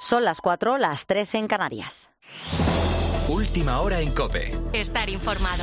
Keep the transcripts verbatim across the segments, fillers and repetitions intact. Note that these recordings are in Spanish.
Son las cuatro, las tres en Canarias. Última hora en COPE. Estar informado.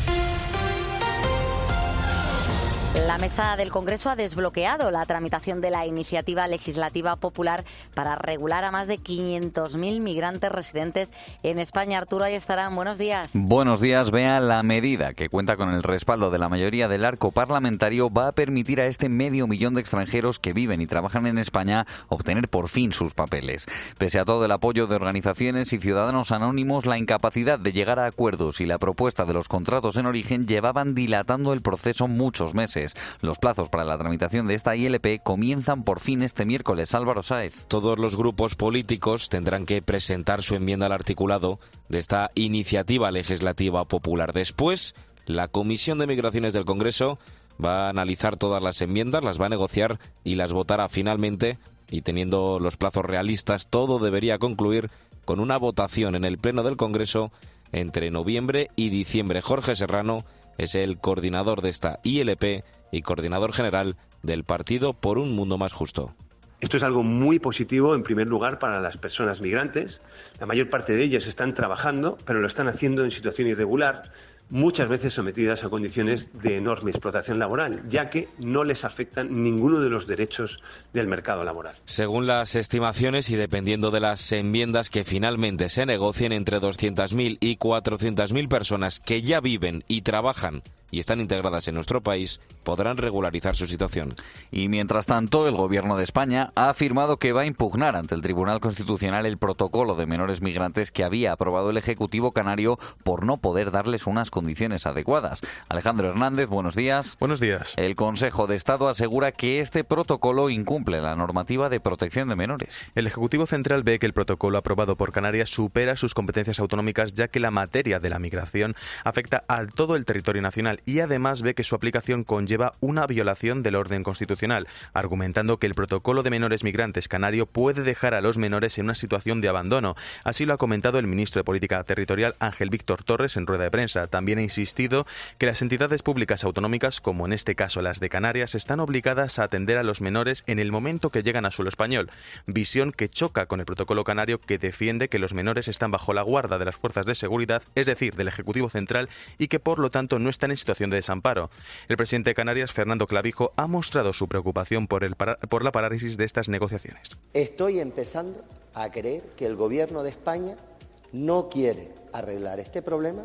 La mesa del Congreso ha desbloqueado la tramitación de la iniciativa legislativa popular para regular a más de quinientos mil migrantes residentes en España. Arturo Ayestarán, buenos días. Buenos días. Vea, la medida, que cuenta con el respaldo de la mayoría del arco parlamentario, va a permitir a este medio millón de extranjeros que viven y trabajan en España obtener por fin sus papeles. Pese a todo el apoyo de organizaciones y ciudadanos anónimos, la incapacidad de llegar a acuerdos y la propuesta de los contratos en origen llevaban dilatando el proceso muchos meses. Los plazos para la tramitación de esta I L P comienzan por fin este miércoles. Álvaro Sáez. Todos los grupos políticos tendrán que presentar su enmienda al articulado de esta iniciativa legislativa popular. Después, la Comisión de Migraciones del Congreso va a analizar todas las enmiendas, las va a negociar y las votará finalmente. Y teniendo los plazos realistas, todo debería concluir con una votación en el Pleno del Congreso entre noviembre y diciembre. Jorge Serrano es el coordinador de esta I L P y coordinador general del Partido por un Mundo Más Justo. Esto es algo muy positivo, en primer lugar, para las personas migrantes. La mayor parte de ellas están trabajando, pero lo están haciendo en situación irregular, muchas veces sometidas a condiciones de enorme explotación laboral, ya que no les afectan ninguno de los derechos del mercado laboral. Según las estimaciones y dependiendo de las enmiendas que finalmente se negocien, entre doscientas mil y cuatrocientas mil personas que ya viven y trabajan y están integradas en nuestro país podrán regularizar su situación. Y mientras tanto, el Gobierno de España ha afirmado que va a impugnar ante el Tribunal Constitucional el protocolo de menores migrantes que había aprobado el Ejecutivo canario por no poder darles unas condiciones adecuadas. Alejandro Hernández, buenos días. Buenos días. El Consejo de Estado asegura que este protocolo incumple la normativa de protección de menores. El Ejecutivo Central ve que el protocolo aprobado por Canarias supera sus competencias autonómicas, ya que la materia de la migración afecta a todo el territorio nacional, y además ve que su aplicación conlleva una violación del orden constitucional, argumentando que el protocolo de menores migrantes canario puede dejar a los menores en una situación de abandono. Así lo ha comentado el ministro de Política Territorial, Ángel Víctor Torres, en rueda de prensa. También ha insistido que las entidades públicas autonómicas, como en este caso las de Canarias, están obligadas a atender a los menores en el momento que llegan a suelo español, visión que choca con el protocolo canario, que defiende que los menores están bajo la guarda de las fuerzas de seguridad, es decir, del Ejecutivo Central, y que por lo tanto no están en situación de desamparo. El presidente de Canarias, Fernando Clavijo, ha mostrado su preocupación por, el para, por la parálisis de estas negociaciones. Estoy empezando a creer que el Gobierno de España no quiere arreglar este problema,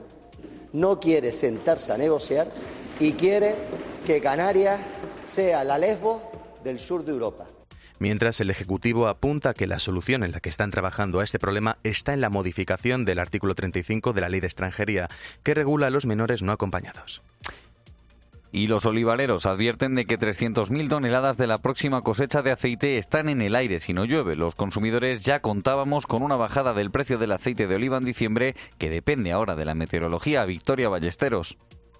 no quiere sentarse a negociar y quiere que Canarias sea la Lesbos del sur de Europa. Mientras, el Ejecutivo apunta que la solución en la que están trabajando a este problema está en la modificación del artículo treinta y cinco de la Ley de Extranjería, que regula a los menores no acompañados. Y los olivareros advierten de que trescientas mil toneladas de la próxima cosecha de aceite están en el aire si no llueve. Los consumidores ya contábamos con una bajada del precio del aceite de oliva en diciembre, que depende ahora de la meteorología. Victoria Ballesteros.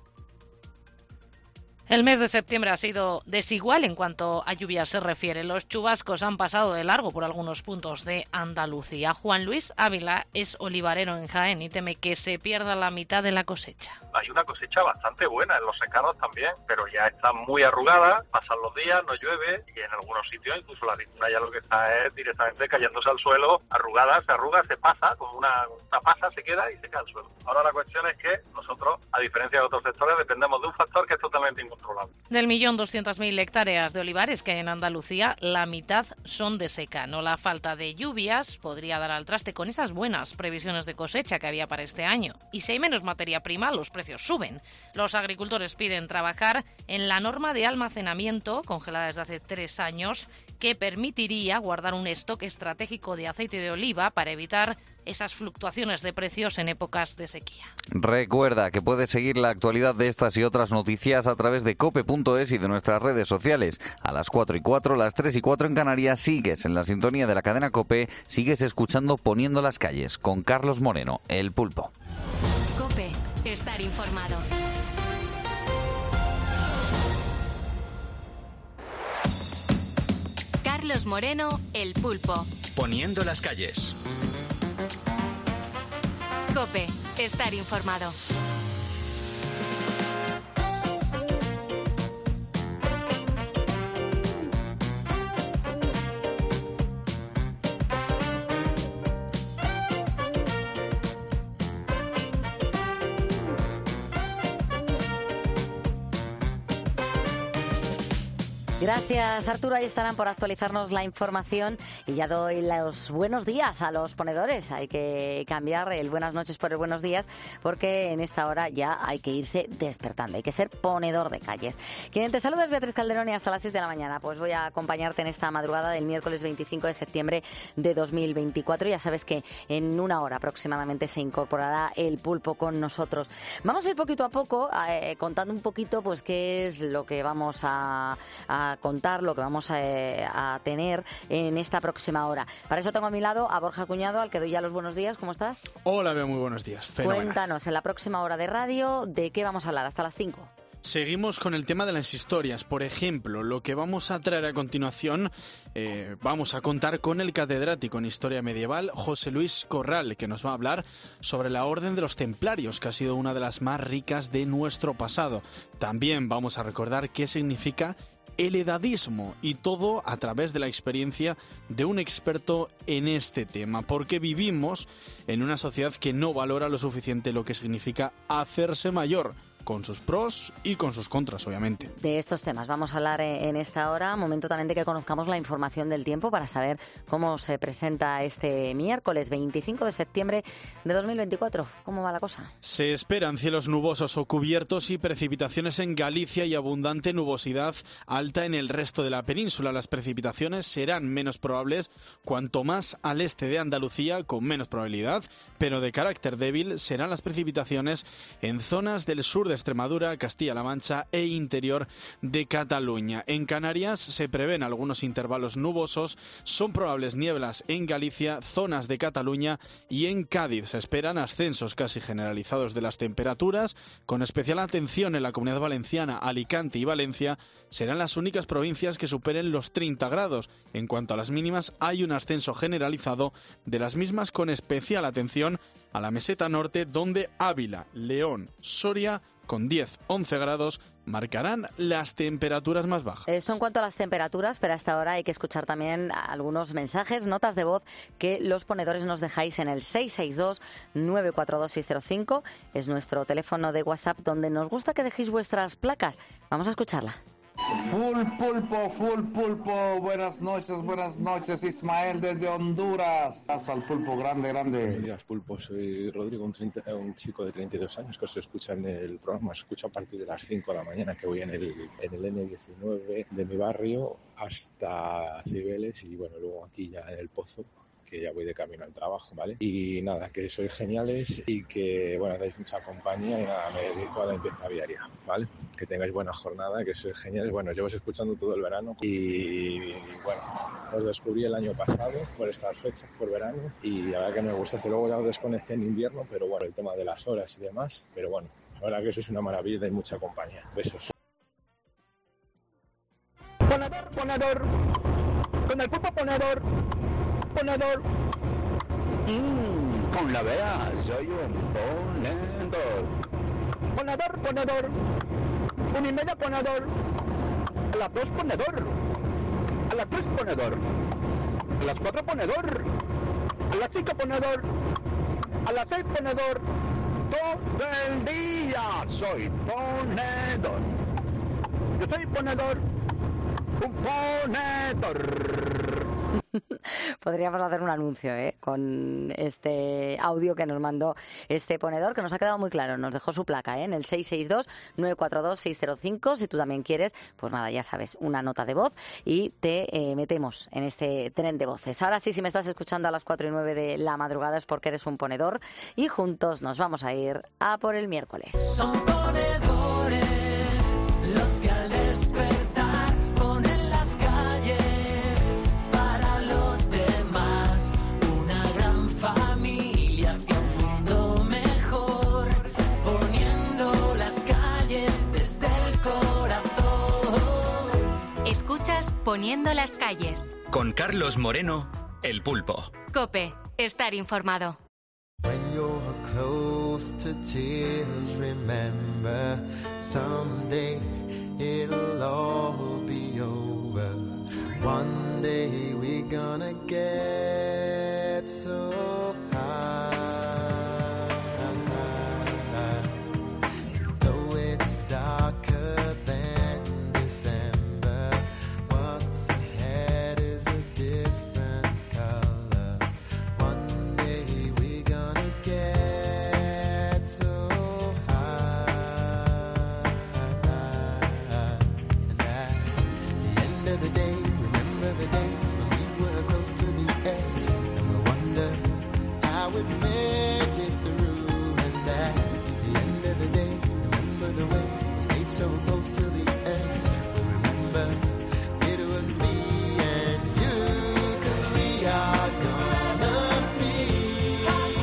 El mes de septiembre ha sido desigual en cuanto a lluvias se refiere. Los chubascos han pasado de largo por algunos puntos de Andalucía. Juan Luis Ávila es olivarero en Jaén y teme que se pierda la mitad de la cosecha. Hay una cosecha bastante buena en los secados también, pero ya está muy arrugada, pasan los días, no llueve y en algunos sitios incluso la aceituna ya lo que está es directamente cayéndose al suelo, arrugada, se arruga, se pasa, como una, una pasa se queda y se cae al suelo. Ahora la cuestión es que nosotros, a diferencia de otros sectores, dependemos de un factor que es totalmente incontrolable. Del millón doscientas mil hectáreas de olivares que hay en Andalucía, la mitad son de secano. La falta de lluvias podría dar al traste con esas buenas previsiones de cosecha que había para este año. Y si hay menos materia prima, los precios suben. Los agricultores piden trabajar en la norma de almacenamiento, congelada desde hace tres años, que permitiría guardar un stock estratégico de aceite de oliva para evitar esas fluctuaciones de precios en épocas de sequía. Recuerda que puedes seguir la actualidad de estas y otras noticias a través de cope punto es y de nuestras redes sociales. A las cuatro y cuatro, las tres y cuatro en Canarias, sigues en la sintonía de la cadena COPE, sigues escuchando Poniendo las calles con Carlos Moreno, El Pulpo. COPE, estar informado. Carlos Moreno, El Pulpo. Poniendo las calles. COPE, estar informado. Gracias, Arturo. Ahí estarán por actualizarnos la información y ya doy los buenos días a los ponedores. Hay que cambiar el buenas noches por el buenos días porque en esta hora ya hay que irse despertando. Hay que ser ponedor de calles. Quien te saluda es Beatriz Calderón y hasta las seis de la mañana. Pues voy a acompañarte en esta madrugada del miércoles veinticinco de septiembre de dos mil veinticuatro. Ya sabes que en una hora aproximadamente se incorporará el pulpo con nosotros. Vamos a ir poquito a poco eh, contando un poquito pues qué es lo que vamos a, a contar, lo que vamos a, a tener en esta próxima hora. Para eso tengo a mi lado a Borja Cuñado, al que doy ya los buenos días. ¿Cómo estás? Hola, Bea, muy buenos días. Fenomenal. Cuéntanos, en la próxima hora de radio, ¿de qué vamos a hablar hasta las cinco? Seguimos con el tema de las historias. Por ejemplo, lo que vamos a traer a continuación, eh, vamos a contar con el catedrático en Historia Medieval, José Luis Corral, que nos va a hablar sobre la Orden de los Templarios, que ha sido una de las más ricas de nuestro pasado. También vamos a recordar qué significa el edadismo, y todo a través de la experiencia de un experto en este tema, porque vivimos en una sociedad que no valora lo suficiente lo que significa hacerse mayor, con sus pros y con sus contras, obviamente. De estos temas vamos a hablar en esta hora, momento también de que conozcamos la información del tiempo para saber cómo se presenta este miércoles veinticinco de septiembre de dos mil veinticuatro. ¿Cómo va la cosa? Se esperan cielos nubosos o cubiertos y precipitaciones en Galicia y abundante nubosidad alta en el resto de la península. Las precipitaciones serán menos probables cuanto más al este de Andalucía, con menos probabilidad, pero de carácter débil serán las precipitaciones en zonas del sur de Extremadura, Castilla-La Mancha e interior de Cataluña. En Canarias se prevén algunos intervalos nubosos, son probables nieblas en Galicia, zonas de Cataluña y en Cádiz. Se esperan ascensos casi generalizados de las temperaturas, con especial atención en la Comunidad Valenciana, Alicante y Valencia. Serán las únicas provincias que superen los treinta grados. En cuanto a las mínimas, hay un ascenso generalizado de las mismas, con especial atención a la meseta norte, donde Ávila, León, Soria, con diez a once grados, marcarán las temperaturas más bajas. Esto en cuanto a las temperaturas, pero hasta ahora hay que escuchar también algunos mensajes, notas de voz que los ponedores nos dejáis en el seis seis dos, nueve cuatro dos, seis cero cinco. Es nuestro teléfono de WhatsApp donde nos gusta que dejéis vuestras placas. Vamos a escucharla. Full pulpo, full pulpo, buenas noches, buenas noches, Ismael desde Honduras. Paso al pulpo, grande, grande. Buenos días, pulpo, soy Rodrigo, un, treinta, un chico de treinta y dos años que os escucha en el programa, os escucho a partir de las cinco de la mañana, que voy en el, en el ene diecinueve de mi barrio hasta Cibeles y bueno, luego aquí ya en el Pozo, que ya voy de camino al trabajo, ¿vale? Y nada, que sois geniales y que, bueno, dais mucha compañía y nada, me dedico a la limpieza viaria, ¿vale? Que tengáis buena jornada, que sois geniales. Bueno, os llevo escuchando todo el verano y, y bueno, os descubrí el año pasado por estas fechas, por verano, y la verdad que me gusta. Luego ya os desconecté en invierno, pero bueno, el tema de las horas y demás, pero bueno, la verdad que eso es una maravilla y dais mucha compañía. Besos. Ponedor, ponedor, con el pulpo ponedor. Ponedor. Mm, con la Bea, soy un ponedor. Ponedor, ponedor. Un y media ponedor. A las dos ponedor. A las tres ponedor. A las cuatro ponedor. A las cinco ponedor. A las seis ponedor. Todo el día soy ponedor. Yo soy ponedor. Un ponedor. Podríamos hacer un anuncio ¿eh? con este audio que nos mandó este ponedor, que nos ha quedado muy claro. Nos dejó su placa ¿eh? en el seis seis dos, nueve cuatro dos, seis cero cinco. Si tú también quieres, pues nada, ya sabes, una nota de voz y te eh, metemos en este tren de voces. Ahora sí, si me estás escuchando a las cuatro y nueve de la madrugada es porque eres un ponedor y juntos nos vamos a ir a por el miércoles. Son ponedores los que al despertar ponen las calles para los demás, una gran familia hacia un mundo mejor, poniendo las calles desde el corazón. Escuchas Poniendo las calles. Con Carlos Moreno, El Pulpo. COPE, estar informado. When you're close to tears, remember someday it'll all be over. One day we're gonna get so high. Though it's darker than December, of the day, remember the days when we were close to the edge, and we wonder how we made it through. And at the end of the day, remember the way we stayed so close to the end. We remember it was me and you, 'cause we are gonna be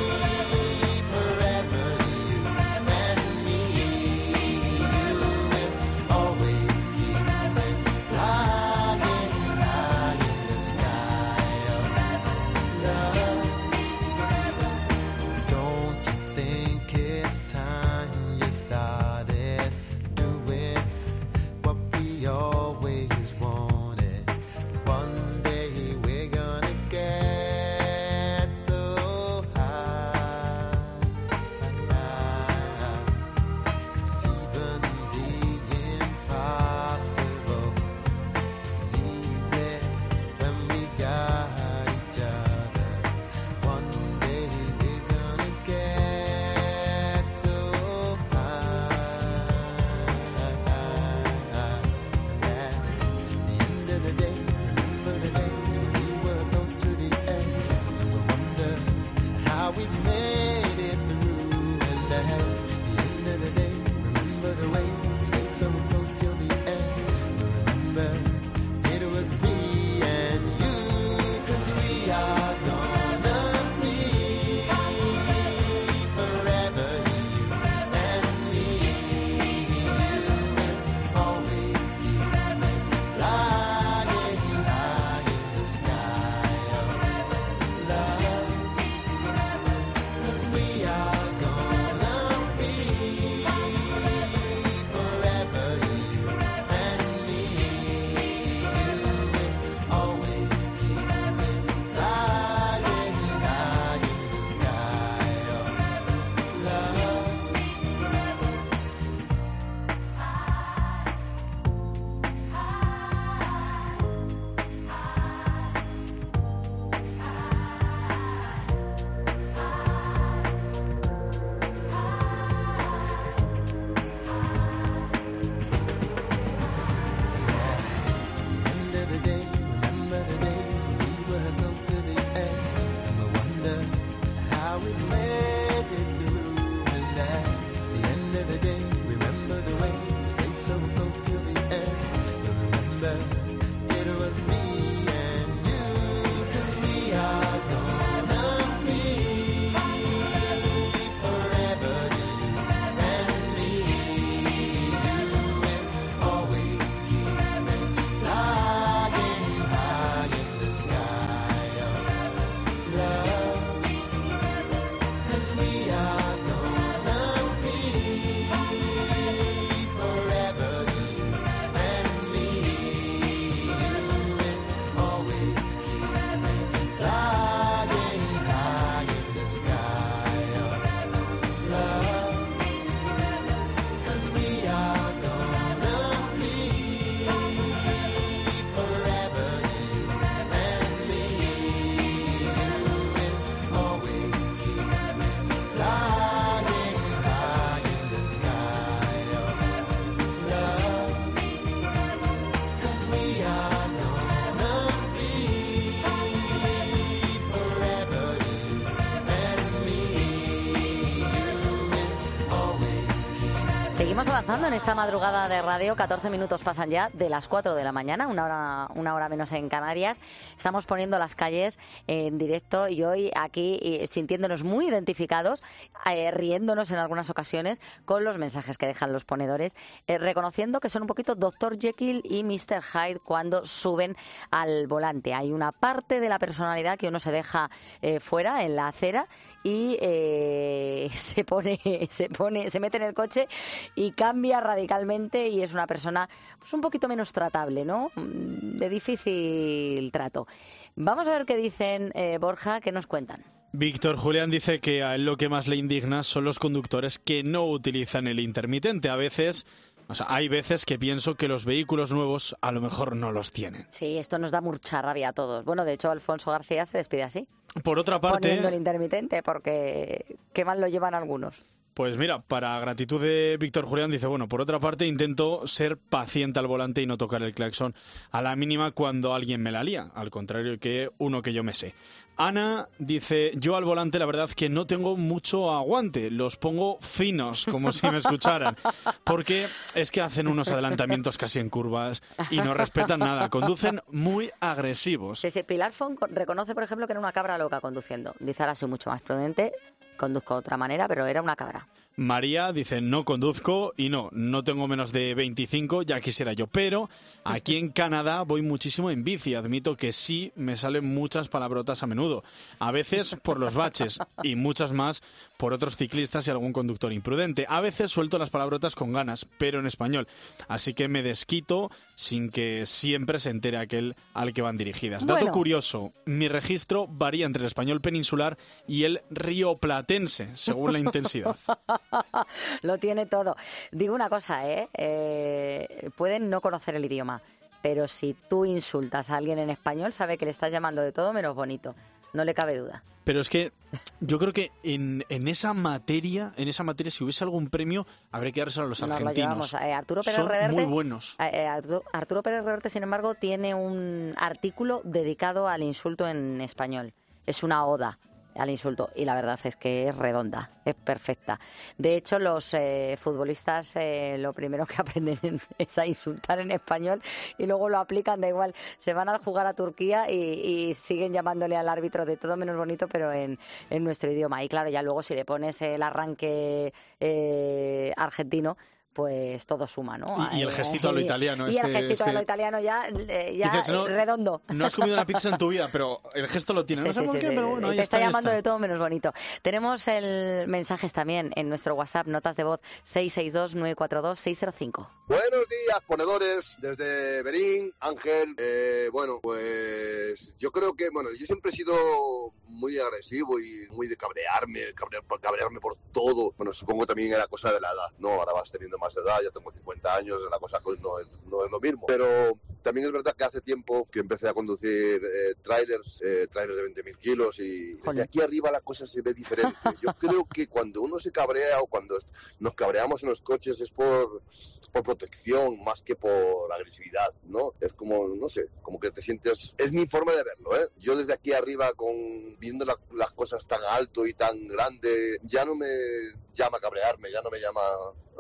forever you and me. You will always keep flying high in the sky of love. Don't you think it's time you started doing what we always wanted? One day we're gonna get so high. 'Cause even the impossible is easy when we got each other. One day we're gonna get so high. And at the end of the day, remember the days when we were close to the edge, and we wonder how we made it through. And at the end of the day, remember the way we stayed so close till the end. Remember it was me and you, 'cause we are gonna be forever you and me. You will always keep flying high in the sky of love. 'Cause we are gonna be forever you and me. You will always keep flying high in the sky of love. End of the day, remember the days when we were close to the edge, and we wonder how we made it through. And at the end of the day, remember the way we stayed so close till the end. We remember it was me and you, 'cause we are gonna be forever you and me. You will always keep flying high in the sky of love. 'Cause we are gonna be forever you and me. You will always keep flying high in the sky of love. 'Cause we are gonna be forever you and me. You will always keep flying high in the sky of love. 'Cause we are gonna be forever you and me. You will always keep. Seguimos avanzando en esta madrugada de radio. catorce minutos pasan ya de las cuatro de la mañana, una hora, una hora menos en Canarias. Estamos poniendo las calles en directo y hoy aquí eh, sintiéndonos muy identificados, eh, riéndonos en algunas ocasiones con los mensajes que dejan los ponedores, eh, reconociendo que son un poquito doctor Jekyll y mister Hyde cuando suben al volante. Hay una parte de la personalidad que uno se deja eh, fuera en la acera y eh, se pone, se pone, se mete en el coche y cambia radicalmente y es una persona pues, un poquito menos tratable, ¿no? De difícil trato. Vamos a ver qué dicen, eh, Borja, qué nos cuentan. Víctor Julián dice que a él lo que más le indigna son los conductores que no utilizan el intermitente. A veces, o sea, hay veces que pienso que los vehículos nuevos a lo mejor no los tienen. Sí, esto nos da mucha rabia a todos. Bueno, de hecho, Alfonso García se despide así. Por otra parte, poniendo el intermitente, porque qué mal lo llevan algunos. Pues mira, para gratitud de Víctor Julián, dice, bueno, por otra parte intento ser paciente al volante y no tocar el claxon a la mínima cuando alguien me la lía, al contrario que uno que yo me sé. Ana dice, yo al volante la verdad que no tengo mucho aguante, los pongo finos, como si me escucharan, porque es que hacen unos adelantamientos casi en curvas y no respetan nada, conducen muy agresivos. Sí, sí, Pilar Font reconoce, por ejemplo, que era una cabra loca conduciendo. Dice, ahora soy mucho más prudente, conduzco de otra manera, pero era una cabra. María dice, no conduzco y no, no tengo menos de veinticinco, ya quisiera yo, pero aquí en Canadá voy muchísimo en bici, admito que sí me salen muchas palabrotas a menudo, a veces por los baches y muchas más por otros ciclistas y algún conductor imprudente. A veces suelto las palabrotas con ganas, pero en español, así que me desquito sin que siempre se entere aquel al que van dirigidas. Dato Bueno. curioso, mi registro varía entre el español peninsular y el rioplatense, según la intensidad. Lo tiene todo. Digo una cosa, ¿eh? ¿eh? Pueden no conocer el idioma, pero si tú insultas a alguien en español, sabe que le estás llamando de todo menos bonito. No le cabe duda. Pero es que yo creo que en, en esa materia, en esa materia, si hubiese algún premio, habría que dárselo a los Nos lo argentinos. llevamos. Eh, Arturo Pérez Son Reverte, muy buenos. eh, eh, Arturo, Arturo Pérez Reverte, sin embargo, tiene un artículo dedicado al insulto en español. Es una oda al insulto y la verdad es que es redonda, es perfecta. De hecho, los eh, futbolistas eh, lo primero que aprenden es a insultar en español y luego lo aplican, da igual, se van a jugar a Turquía y, y siguen llamándole al árbitro de todo menos bonito, pero en, en nuestro idioma. Y claro, ya luego si le pones el arranque eh, argentino, pues todo suma, ¿no? Y, y el gestito a lo italiano. Y este, el gestito este... a lo italiano ya, eh, ya Dices, no, redondo. No has comido una pizza en tu vida, pero el gesto lo tiene. Sí, no sé sí, por sí, qué, sí, pero bueno, ahí te está, está ahí llamando está. de todo menos bonito. Tenemos el mensajes también en nuestro WhatsApp, notas de voz seis seis dos, nueve cuatro dos, seis cero cinco. Buenos días, ponedores, desde Berín, Ángel. Eh, bueno, pues yo creo que, bueno, yo siempre he sido muy agresivo y muy de cabrearme, cabrear, cabrearme por todo. Bueno, supongo que también era cosa de la edad, ¿no? Ahora vas teniendo más edad, ya tengo cincuenta años, la cosa no es, no es lo mismo. Pero también es verdad que hace tiempo que empecé a conducir eh, trailers, eh, trailers de veinte mil kilos y desde aquí arriba la cosa se ve diferente. Yo creo que cuando uno se cabrea o cuando nos cabreamos en los coches es por, por protección más que por agresividad, ¿no? Es como, no sé, como que te sientes... Es mi forma de verlo, ¿eh? Yo desde aquí arriba, con viendo la, las cosas tan alto y tan grande, ya no me llama cabrearme, ya no me llama...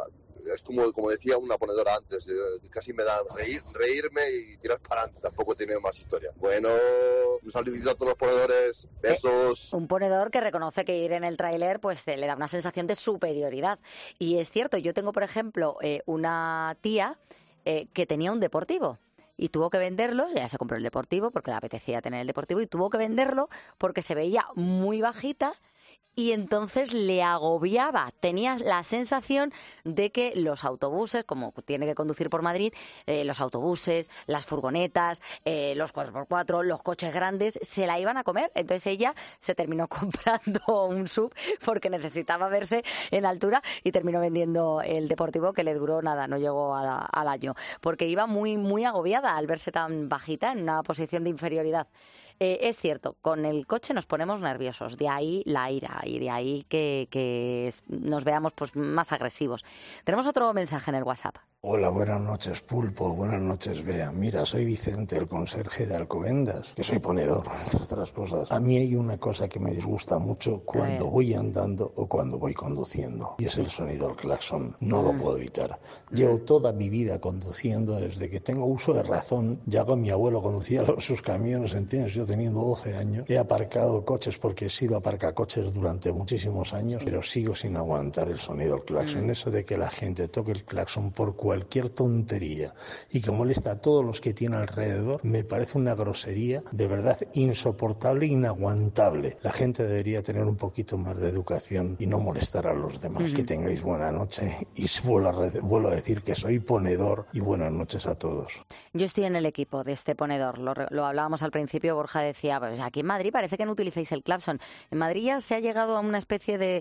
Es como, como decía una ponedora antes, eh, casi me da reír, reírme y tirar para adelante. Tampoco tiene más historia. Bueno, un saludito a todos los ponedores. Besos. Eh, un ponedor que reconoce que ir en el tráiler pues eh, le da una sensación de superioridad. Y es cierto, yo tengo, por ejemplo, eh, una tía eh, que tenía un deportivo. Y tuvo que venderlo, ya se compró el deportivo porque le apetecía tener el deportivo, y tuvo que venderlo porque se veía muy bajita. Y entonces le agobiaba, tenía la sensación de que los autobuses, como tiene que conducir por Madrid, eh, los autobuses, las furgonetas, eh, los cuatro por cuatro, los coches grandes, se la iban a comer. Entonces ella se terminó comprando un sub porque necesitaba verse en altura y terminó vendiendo el deportivo, que le duró nada, no llegó a la, al año, porque iba muy, muy agobiada al verse tan bajita en una posición de inferioridad. Eh, es cierto, con el coche nos ponemos nerviosos, de ahí la ira y de ahí que, que nos veamos pues más agresivos. Tenemos otro mensaje en el WhatsApp. Hola, buenas noches, Pulpo. Buenas noches, Bea. Mira, soy Vicente, el conserje de Alcobendas, que soy ponedor, entre otras cosas. A mí hay una cosa que me disgusta mucho cuando voy andando o cuando voy conduciendo, y es el sonido del claxon. No lo puedo evitar. Llevo toda mi vida conduciendo desde que tengo uso de razón. Ya con mi abuelo conducía los, sus camiones, ¿entiendes? Yo teniendo doce años he aparcado coches porque he sido aparcacoches durante muchísimos años, pero sigo sin aguantar el sonido del claxon. Mm. Eso de que la gente toque el claxon por cualquier tontería y que molesta a todos los que tiene alrededor, me parece una grosería de verdad insoportable e inaguantable. La gente debería tener un poquito más de educación y no molestar a los demás. Mm. Que tengáis buena noche y vuelvo a, vuelvo a decir que soy ponedor y buenas noches a todos. Yo estoy en el equipo de este ponedor, lo, lo hablábamos al principio, Borja decía, pues aquí en Madrid parece que no utilizáis el claxon. En Madrid ya se ha llegado llegado a una especie de,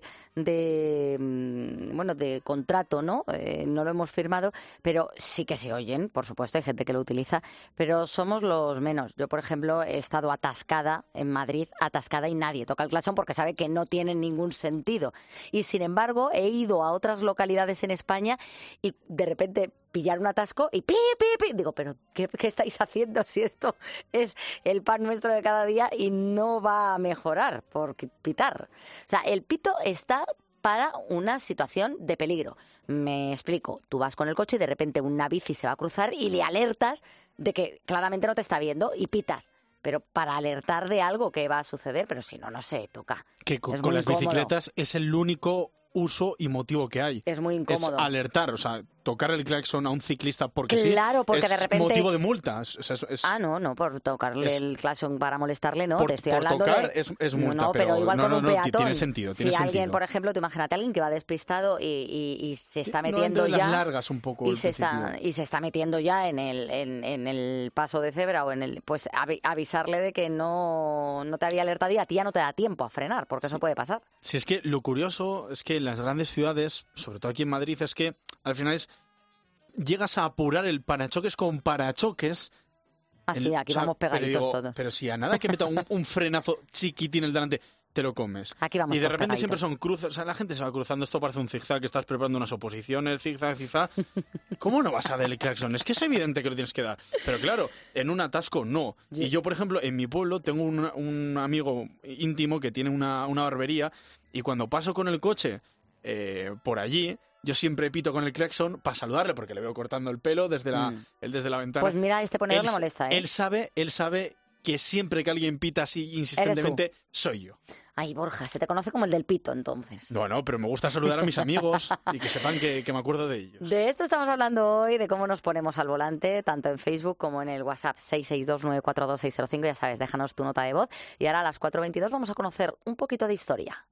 de bueno, de contrato, ¿no? Eh, no lo hemos firmado, pero sí que se oyen, por supuesto, hay gente que lo utiliza, pero somos los menos. Yo, por ejemplo, he estado atascada en Madrid, atascada y nadie toca el claxon porque sabe que no tiene ningún sentido. Y sin embargo, he ido a otras localidades en España y de repente pillar un atasco y pi, pi, pi. Digo, pero ¿qué, ¿qué estáis haciendo si esto es el pan nuestro de cada día y no va a mejorar por pitar? O sea, el pito está para una situación de peligro. Me explico. Tú vas con el coche y de repente una bici se va a cruzar y le alertas de que claramente no te está viendo y pitas. Pero para alertar de algo que va a suceder, pero si no, no se toca. Que con, Es con muy las incómodo. bicicletas es el único uso y motivo que hay. Es muy incómodo. Es alertar, o sea, tocar el claxon a un ciclista porque Claro, sí, porque es de repente- motivo de multa. Es- es- es- Ah, no, no, por tocarle es- el claxon para molestarle, no, por- te estoy por hablando tocar de... es- es multa, no, pero igual no, con no, un no, peatón. tiene sentido, tiene si alguien, sentido. por ejemplo, tú imagínate a alguien que va despistado y, y, y se está metiendo Normalmente ya... las largas un poco y el se está principio. y se está metiendo ya en el en, en el paso de cebra o en el pues avi- avisarle de que no no te había alertado y a ti ya no te da tiempo a frenar, porque eso puede pasar. Si es que lo curioso es que en las grandes ciudades, sobre todo aquí en Madrid, es que al final es llegas a apurar el parachoques con parachoques. Ah, sí, aquí vamos pero pegaditos digo, todos. Pero si a nada que meta un, un frenazo chiquitín el delante, te lo comes. Aquí vamos y de todos repente siempre pegaditos. son cruces, o sea, la gente se va cruzando, esto parece un zigzag, que estás preparando unas oposiciones, zigzag, zigzag. ¿Cómo no vas a dar el claxon? Es que es evidente que lo tienes que dar. Pero claro, en un atasco no. Y yo, por ejemplo, en mi pueblo tengo un, un amigo íntimo que tiene una, una barbería y cuando paso con el coche eh, por allí, yo siempre pito con el claxon para saludarle porque le veo cortando el pelo desde la, Mm. él desde la ventana. Pues mira, este ponedor Él le s- molesta, ¿eh? Él sabe, él sabe que siempre que alguien pita así insistentemente, soy yo. Ay, Borja, se te conoce como el del pito, entonces. No, no, pero me gusta saludar a mis amigos y que sepan que, que me acuerdo de ellos. De esto estamos hablando hoy, de cómo nos ponemos al volante, tanto en Facebook como en el WhatsApp seis seis dos nueve cuatro dos seis cero cinco. Ya sabes, déjanos tu nota de voz. Y ahora a las cuatro veintidós vamos a conocer un poquito de historia.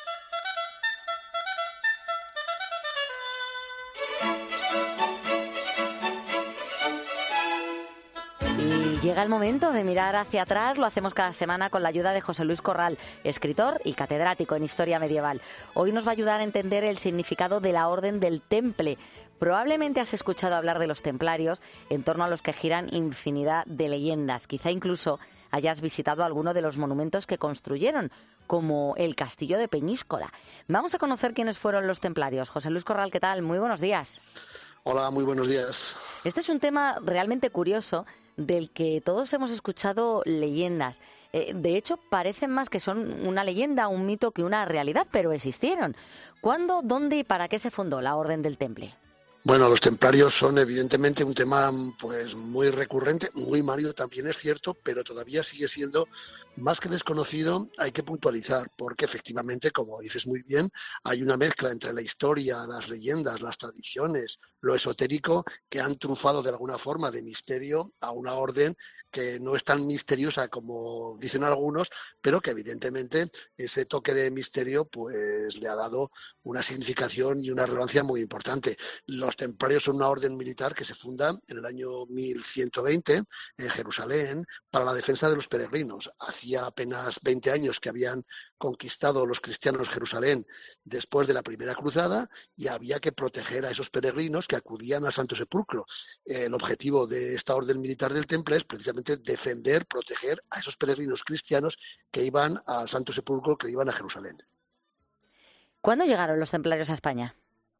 Y llega el momento de mirar hacia atrás. Lo hacemos cada semana con la ayuda de José Luis Corral, escritor y catedrático en Historia Medieval. Hoy nos va a ayudar a entender el significado de la Orden del Temple. Probablemente has escuchado hablar de los templarios, en torno a los que giran infinidad de leyendas. Quizá incluso hayas visitado alguno de los monumentos que construyeron, como el Castillo de Peñíscola. Vamos a conocer quiénes fueron los templarios. José Luis Corral, ¿qué tal? Muy buenos días. Hola, muy buenos días. Este es un tema realmente curioso del que todos hemos escuchado leyendas. Eh, de hecho, parecen más que son una leyenda, un mito que una realidad, pero existieron. ¿Cuándo, dónde y para qué se fundó la Orden del Temple? Bueno, los templarios son evidentemente un tema pues muy recurrente, muy marido también es cierto, pero todavía sigue siendo más que desconocido. Hay que puntualizar porque efectivamente, como dices muy bien, hay una mezcla entre la historia, las leyendas, las tradiciones, lo esotérico, que han trufado de alguna forma de misterio a una orden que no es tan misteriosa como dicen algunos, pero que evidentemente ese toque de misterio pues le ha dado una significación y una relevancia muy importante. Los templarios son una orden militar que se funda en el año mil ciento veinte en Jerusalén para la defensa de los peregrinos. Hacía apenas veinte años que habían conquistado los cristianos Jerusalén después de la primera cruzada y había que proteger a esos peregrinos que acudían al Santo Sepulcro. El objetivo de esta orden militar del Temple es precisamente defender, proteger a esos peregrinos cristianos que iban al Santo Sepulcro, que iban a Jerusalén. ¿Cuándo llegaron los templarios a España?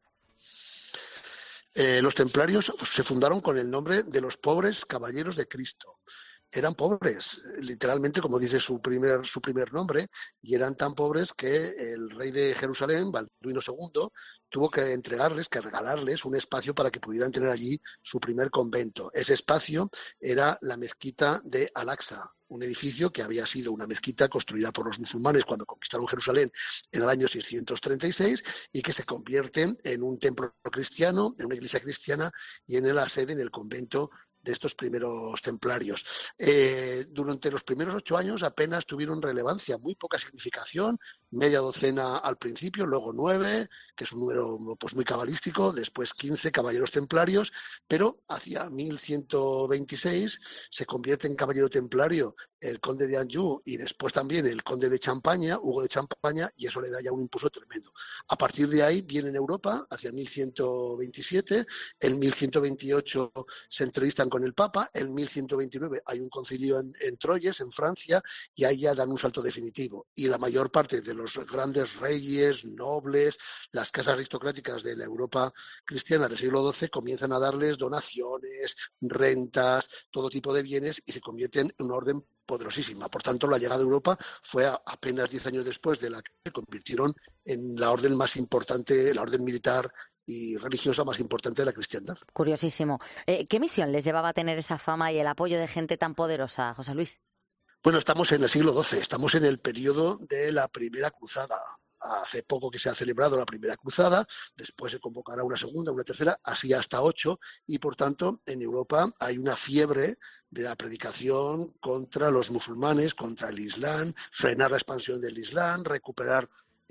Eh, los templarios se fundaron con el nombre de los pobres caballeros de Cristo. Eran pobres, literalmente, como dice su primer, su primer nombre, y eran tan pobres que el rey de Jerusalén, Balduino segundo, tuvo que entregarles, que regalarles un espacio para que pudieran tener allí su primer convento. Ese espacio era la mezquita de Al-Aqsa, un edificio que había sido una mezquita construida por los musulmanes cuando conquistaron Jerusalén en el año seiscientos treinta y seis y que se convierte en un templo cristiano, en una iglesia cristiana y en la sede, en el convento de estos primeros templarios. Eh, durante los primeros ocho años apenas tuvieron relevancia, muy poca significación, media docena al principio, luego nueve, que es un número pues muy cabalístico, después quince caballeros templarios, pero hacia mil ciento veintiséis se convierte en caballero templario el conde de Anjou y después también el conde de Champaña, Hugo de Champaña, y eso le da ya un impulso tremendo. A partir de ahí viene en Europa hacia mil ciento veintisiete, en mil ciento veintiocho se entrevistan con el Papa, en mil ciento veintinueve hay un concilio en, en Troyes, en Francia, y ahí ya dan un salto definitivo. Y la mayor parte de los grandes reyes, nobles, las casas aristocráticas de la Europa cristiana del siglo doce comienzan a darles donaciones, rentas, todo tipo de bienes, y se convierten en un orden poderosísima. Por tanto, la llegada de Europa fue a, apenas diez años después de la que se convirtieron en la orden más importante, la orden militar y religiosa más importante de la cristiandad. Curiosísimo. Eh, ¿Qué misión les llevaba a tener esa fama y el apoyo de gente tan poderosa, José Luis? Bueno, estamos en el siglo doce, estamos en el periodo de la Primera Cruzada. Hace poco que se ha celebrado la Primera Cruzada, después se convocará una segunda, una tercera, así hasta ocho, y por tanto en Europa hay una fiebre de la predicación contra los musulmanes, contra el Islam, frenar la expansión del Islam, recuperar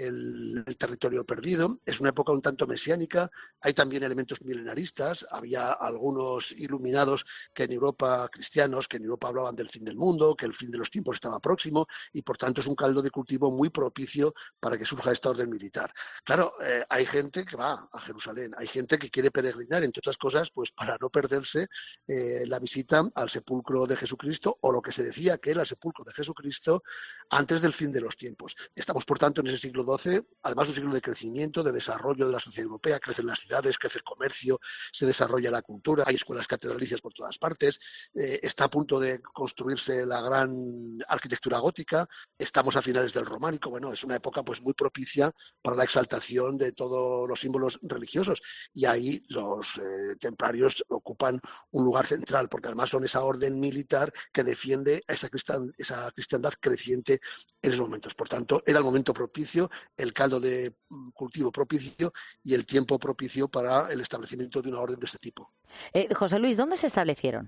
El, el territorio perdido. Es una época un tanto mesiánica, hay también elementos milenaristas, había algunos iluminados que en Europa, cristianos, que en Europa hablaban del fin del mundo, que el fin de los tiempos estaba próximo, y por tanto es un caldo de cultivo muy propicio para que surja esta orden militar. Claro, eh, hay gente que va a Jerusalén, hay gente que quiere peregrinar, entre otras cosas, pues para no perderse eh, la visita al sepulcro de Jesucristo, o lo que se decía que era el sepulcro de Jesucristo antes del fin de los tiempos. Estamos, por tanto, en ese siglo doce, además un siglo de crecimiento, de desarrollo de la sociedad europea, crecen las ciudades, crece el comercio, se desarrolla la cultura, hay escuelas catedralicias por todas partes, eh, está a punto de construirse la gran arquitectura gótica, estamos a finales del románico, bueno, es una época pues muy propicia para la exaltación de todos los símbolos religiosos, y ahí los eh, templarios ocupan un lugar central, porque además son esa orden militar que defiende a esa, cristian, esa cristiandad creciente en esos momentos. Por tanto, era el momento propicio, el caldo de cultivo propicio y el tiempo propicio para el establecimiento de una orden de este tipo. Eh, José Luis, ¿dónde se establecieron?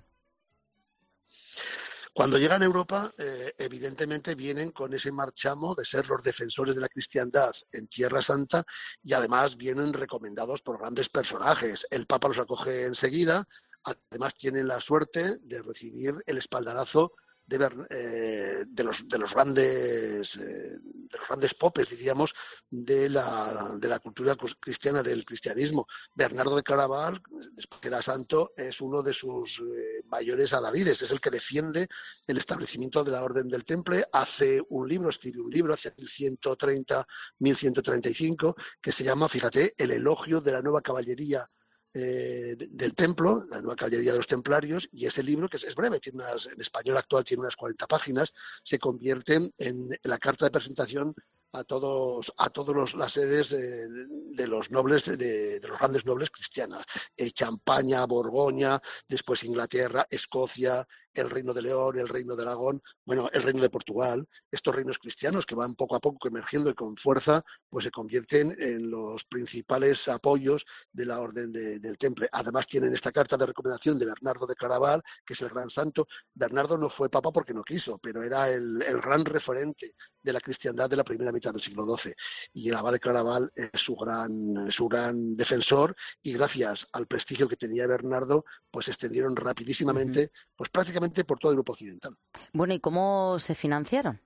Cuando llegan a Europa, eh, evidentemente vienen con ese marchamo de ser los defensores de la cristiandad en Tierra Santa, y además vienen recomendados por grandes personajes. El Papa los acoge enseguida, además tienen la suerte de recibir el espaldarazo De, ver, eh, de los de los grandes eh, de los grandes popes, diríamos, de la de la cultura cristiana, del cristianismo. Bernardo de Claraval, después que era santo, es uno de sus eh, mayores adalides, es el que defiende el establecimiento de la Orden del Temple, hace un libro, escribe un libro hacia mil ciento treinta, mil ciento treinta y cinco, que se llama, fíjate, El elogio de la nueva caballería Eh, del templo, la nueva caballería de los templarios, y ese libro, que es, es breve, tiene unas, en español actual tiene unas cuarenta páginas, se convierte en la carta de presentación a todos a todos los, las sedes de, de los nobles, de, de los grandes nobles cristianos, eh, Champaña, Borgoña, después Inglaterra, Escocia, el Reino de León, el Reino de Aragón, bueno, el Reino de Portugal. Estos reinos cristianos que van poco a poco emergiendo y con fuerza, pues se convierten en los principales apoyos de la Orden de, del Temple. Además tienen esta carta de recomendación de Bernardo de Claraval, que es el gran santo. Bernardo no fue papa porque no quiso, pero era el, el gran referente de la cristiandad de la primera mitad del siglo doce. Y el abad de Claraval es su gran, su gran defensor, y gracias al prestigio que tenía Bernardo, pues se extendieron rapidísimamente, uh-huh. pues prácticamente por todo el grupo occidental. Bueno, ¿y cómo se financiaron?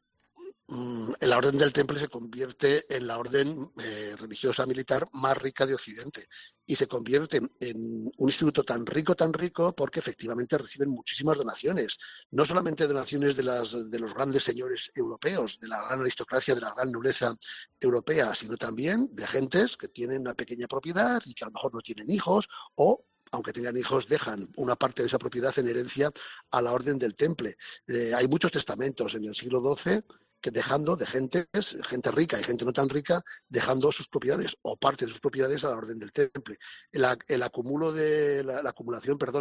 La Orden del Temple se convierte en la orden eh, religiosa militar más rica de Occidente, y se convierte en un instituto tan rico, tan rico, porque efectivamente reciben muchísimas donaciones, no solamente donaciones de, las, de los grandes señores europeos, de la gran aristocracia, de la gran nobleza europea, sino también de gentes que tienen una pequeña propiedad y que a lo mejor no tienen hijos, o aunque tengan hijos, dejan una parte de esa propiedad en herencia a la Orden del Temple. Eh, hay muchos testamentos en el siglo doce que dejando de gente, gente rica y gente no tan rica, dejando sus propiedades o parte de sus propiedades a la Orden del Temple. El, el acumulo de la, la acumulación, perdón,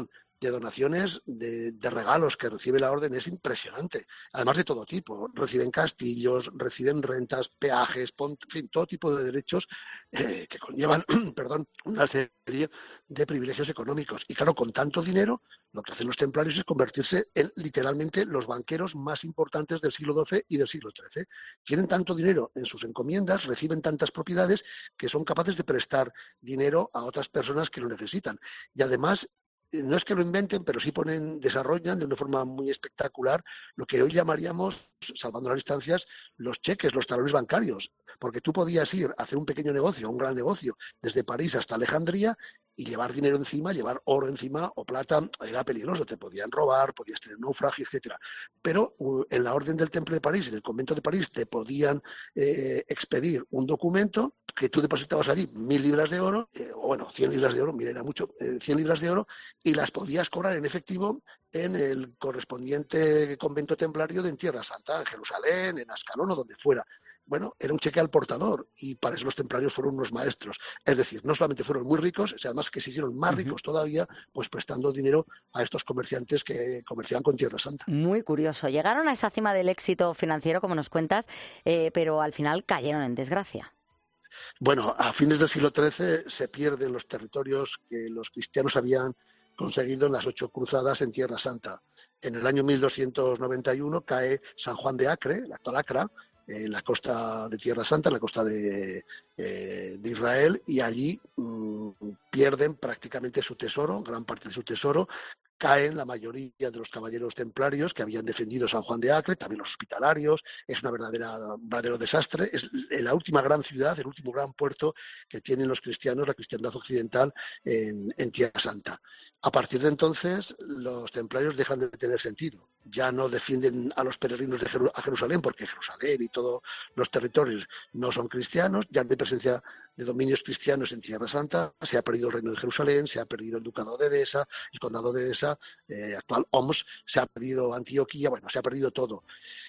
de donaciones, de, de regalos que recibe la orden es impresionante. Además de todo tipo. Reciben castillos, reciben rentas, peajes, pont, en fin, todo tipo de derechos eh, que conllevan perdón, una serie de privilegios económicos. Y claro, con tanto dinero, lo que hacen los templarios es convertirse en literalmente los banqueros más importantes del siglo doce y del siglo trece. Tienen tanto dinero en sus encomiendas, reciben tantas propiedades que son capaces de prestar dinero a otras personas que lo necesitan. Y además, no es que lo inventen, pero sí ponen, desarrollan de una forma muy espectacular lo que hoy llamaríamos, salvando las distancias, los cheques, los talones bancarios. Porque tú podías ir a hacer un pequeño negocio, un gran negocio, desde París hasta Alejandría, y llevar dinero encima, llevar oro encima o plata, era peligroso, te podían robar, podías tener naufragio, etcétera. Pero uh, en la Orden del Temple de París, en el convento de París, te podían eh, expedir un documento que tú depositabas allí mil libras de oro, eh, o bueno, cien libras de oro, mira, era mucho, eh, cien libras de oro, y las podías cobrar en efectivo en el correspondiente convento templario de en Tierra Santa, en Jerusalén, en Ascalón o donde fuera. Bueno, era un cheque al portador y para eso los templarios fueron unos maestros. Es decir, no solamente fueron muy ricos, sino además que se hicieron más ricos uh-huh. todavía, pues prestando dinero a estos comerciantes que comerciaban con Tierra Santa. Muy curioso. Llegaron a esa cima del éxito financiero, como nos cuentas, eh, pero al final cayeron en desgracia. Bueno, a fines del siglo trece se pierden los territorios que los cristianos habían conseguido en las ocho cruzadas en Tierra Santa. En el año mil doscientos noventa y uno cae San Juan de Acre, la actual Acra, en la costa de Tierra Santa, en la costa de, eh, de Israel, y allí mmm, pierden prácticamente su tesoro, gran parte de su tesoro. Caen la mayoría de los caballeros templarios que habían defendido San Juan de Acre, también los hospitalarios. Es una verdadera, un verdadero desastre. Es la última gran ciudad, el último gran puerto que tienen los cristianos, la cristiandad occidental, en, en Tierra Santa. A partir de entonces, los templarios dejan de tener sentido. Ya no defienden a los peregrinos de Jeru- a Jerusalén, porque Jerusalén y todos los territorios no son cristianos, ya no hay presencia de dominios cristianos en Tierra Santa, se ha perdido el reino de Jerusalén, se ha perdido el ducado de Edesa, el condado de Edesa, eh, actual Homs, se ha perdido Antioquía, bueno, se ha perdido todo.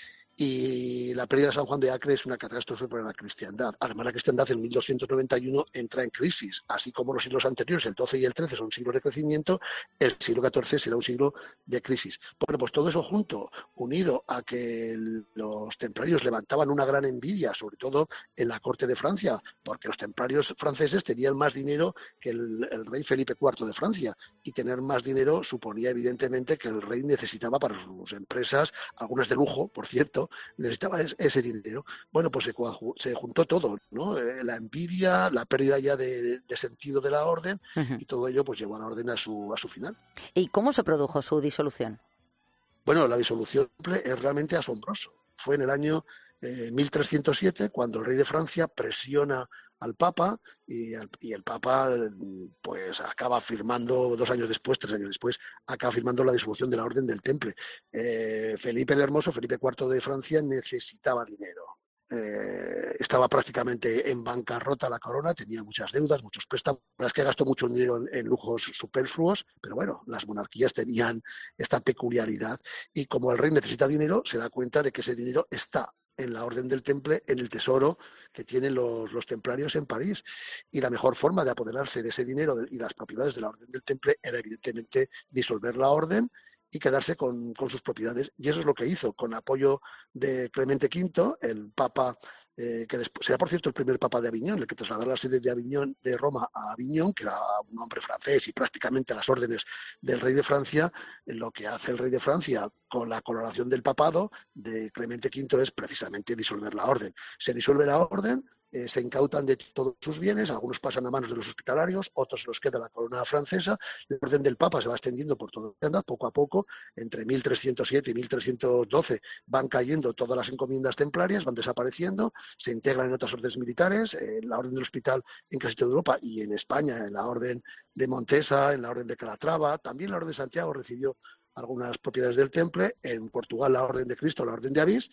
Y la pérdida de San Juan de Acre es una catástrofe para la cristiandad. Además, la cristiandad en mil doscientos noventa y uno entra en crisis, así como los siglos anteriores, el doce y el trece, son siglos de crecimiento, el siglo catorce será un siglo de crisis. Bueno, pues todo eso junto, unido a que los templarios levantaban una gran envidia, sobre todo en la corte de Francia, porque los templarios franceses tenían más dinero que el, el rey Felipe cuarto de Francia, y tener más dinero suponía evidentemente que el rey necesitaba para sus empresas, algunas de lujo, por cierto, necesitaba ese dinero. Bueno, pues se, se juntó todo, ¿no? Eh, la envidia, la pérdida ya de, de sentido de la orden, uh-huh. y todo ello pues llevó a la orden a su, a su final. ¿Y cómo se produjo su disolución? Bueno, la disolución es realmente asombroso. Fue en el año eh, mil trescientos siete cuando el rey de Francia presiona al Papa y el, y el Papa pues acaba firmando, dos años después, tres años después, acaba firmando la disolución de la Orden del Temple. Eh, Felipe el Hermoso, Felipe cuarto de Francia, necesitaba dinero. Eh, estaba prácticamente en bancarrota la corona, tenía muchas deudas, muchos préstamos. La verdad es que gastó mucho dinero en, en lujos superfluos, pero bueno, las monarquías tenían esta peculiaridad y como el rey necesita dinero, se da cuenta de que ese dinero está en la Orden del Temple, en el tesoro que tienen los, los templarios en París. Y la mejor forma de apoderarse de ese dinero y las propiedades de la Orden del Temple era evidentemente disolver la orden y quedarse con, con sus propiedades. Y eso es lo que hizo, con apoyo de Clemente quinto, el papa, eh, que después, será por cierto el primer papa de Aviñón, el que trasladó la sede de Aviñón, de Roma a Aviñón, que era un hombre francés y prácticamente a las órdenes del rey de Francia. Lo que hace el rey de Francia con la coronación del papado de Clemente quinto es precisamente disolver la orden. Se disuelve la orden, Eh, se incautan de todos sus bienes, algunos pasan a manos de los hospitalarios, otros se los queda la corona francesa. La orden del Papa se va extendiendo por toda la cristiandad, poco a poco, entre mil trescientos siete y mil trescientos doce van cayendo todas las encomiendas templarias, van desapareciendo, se integran en otras órdenes militares, en la orden del hospital en casi toda Europa y en España, en la orden de Montesa, en la orden de Calatrava, también la orden de Santiago recibió algunas propiedades del Temple, en Portugal la orden de Cristo, la orden de Avís,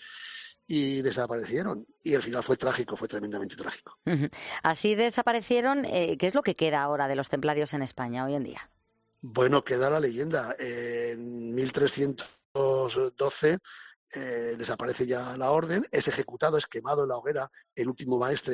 y desaparecieron. Y el final fue trágico, fue tremendamente trágico. Así desaparecieron. Eh, ¿Qué es lo que queda ahora de los templarios en España hoy en día? Bueno, queda la leyenda. En mil trescientos doce eh, desaparece ya la orden, es ejecutado, es quemado en la hoguera el último maestre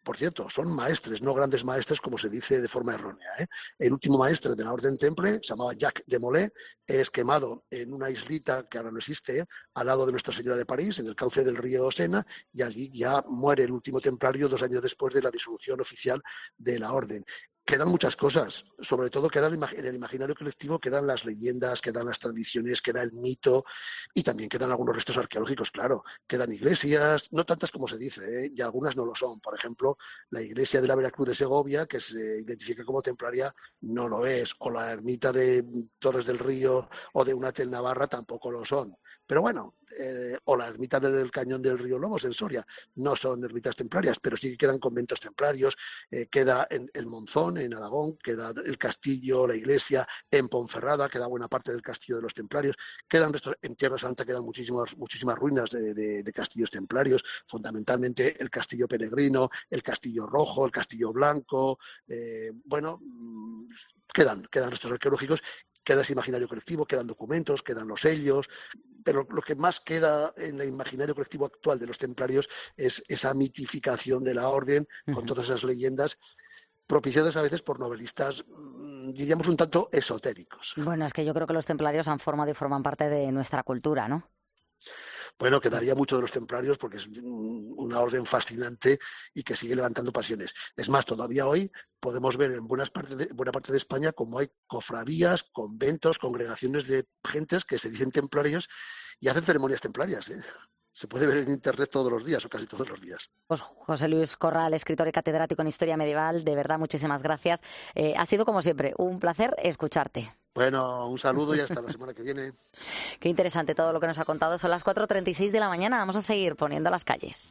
por cierto, son maestres, no grandes maestres como se dice de forma errónea, ¿eh? El último maestre de la Orden Temple se llamaba Jacques de Molay, es quemado en una islita que ahora no existe, ¿eh? Al lado de Nuestra Señora de París, en el cauce del río Sena, y allí ya muere el último templario dos años después de la disolución oficial de la Orden. Quedan muchas cosas, sobre todo queda en el imaginario colectivo, quedan las leyendas, quedan las tradiciones, queda el mito y también quedan algunos restos arqueológicos, claro. Quedan iglesias, no tantas como se dice, ¿eh? Y algunas no lo son. Por ejemplo, la iglesia de la Veracruz de Segovia, que se identifica como templaria, no lo es. O la ermita de Torres del Río o de Unatel Navarra tampoco lo son. Pero bueno, eh, o la ermita del Cañón del Río Lobos en Soria, no son ermitas templarias, pero sí que quedan conventos templarios, eh, queda en el Monzón, en Aragón, queda el castillo, la iglesia en Ponferrada, queda buena parte del castillo de los templarios, quedan restos, en Tierra Santa quedan muchísimas, muchísimas ruinas de, de, de castillos templarios, fundamentalmente el castillo peregrino, el castillo rojo, el castillo blanco, eh, bueno, quedan, quedan restos arqueológicos. Queda ese imaginario colectivo, quedan documentos, quedan los sellos, pero lo que más queda en el imaginario colectivo actual de los templarios es esa mitificación de la orden, uh-huh. con todas esas leyendas, propiciadas a veces por novelistas, diríamos, un tanto esotéricos. Bueno, es que yo creo que los templarios han formado y forman parte de nuestra cultura, ¿no? Bueno, quedaría mucho de los templarios porque es una orden fascinante y que sigue levantando pasiones. Es más, todavía hoy podemos ver en buenas parte de, buena parte de España como hay cofradías, conventos, congregaciones de gentes que se dicen templarios y hacen ceremonias templarias, ¿eh? Se puede ver en Internet todos los días o casi todos los días. Pues José Luis Corral, escritor y catedrático en Historia Medieval, de verdad, muchísimas gracias. Eh, ha sido, como siempre, un placer escucharte. Bueno, un saludo y hasta la semana que viene. Qué interesante todo lo que nos ha contado. Son las cuatro treinta y seis de la mañana. Vamos a seguir poniendo las calles.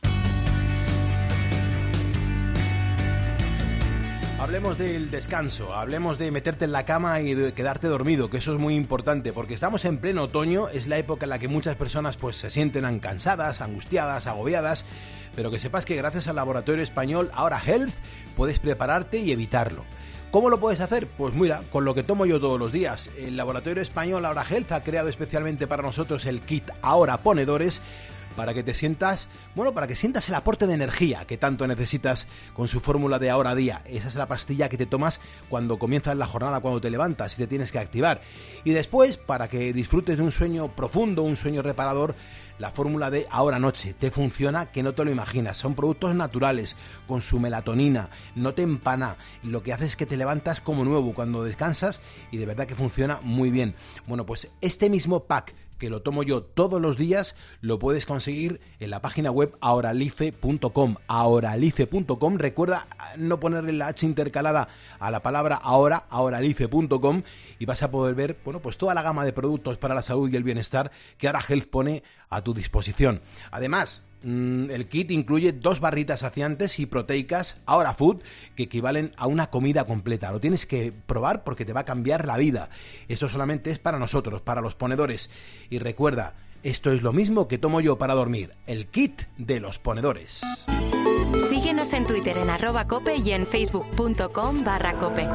Hablemos del descanso, hablemos de meterte en la cama y de quedarte dormido, que eso es muy importante, porque estamos en pleno otoño, es la época en la que muchas personas pues se sienten cansadas, angustiadas, agobiadas, pero que sepas que gracias al laboratorio español Ahora Health puedes prepararte y evitarlo. ¿Cómo lo puedes hacer? Pues mira, con lo que tomo yo todos los días. El laboratorio español Ahora Health ha creado especialmente para nosotros el kit Ahora Ponedores, para que te sientas, bueno, para que sientas el aporte de energía que tanto necesitas con su fórmula de Ahora Día. Esa es la pastilla que te tomas cuando comienzas la jornada, cuando te levantas y te tienes que activar. Y después, para que disfrutes de un sueño profundo, un sueño reparador, la fórmula de Ahora Noche. Te funciona que no te lo imaginas. Son productos naturales, con su melatonina, no te empana. Y lo que hace es que te levantas como nuevo cuando descansas y de verdad que funciona muy bien. Bueno, pues este mismo pack que lo tomo yo todos los días, lo puedes conseguir en la página web ahoralife punto com. ahoralife punto com. Recuerda no ponerle la H intercalada a la palabra ahora, ahoralife punto com, y vas a poder ver, bueno, pues toda la gama de productos para la salud y el bienestar que Ahora Health pone a tu disposición. Además, el kit incluye dos barritas saciantes y proteicas Ahora Food que equivalen a una comida completa. Lo tienes que probar porque te va a cambiar la vida. Eso solamente es para nosotros, para los ponedores. Y recuerda, esto es lo mismo que tomo yo para dormir, el kit de los ponedores. Síguenos en Twitter en arroba cope y en facebook punto com barra cope.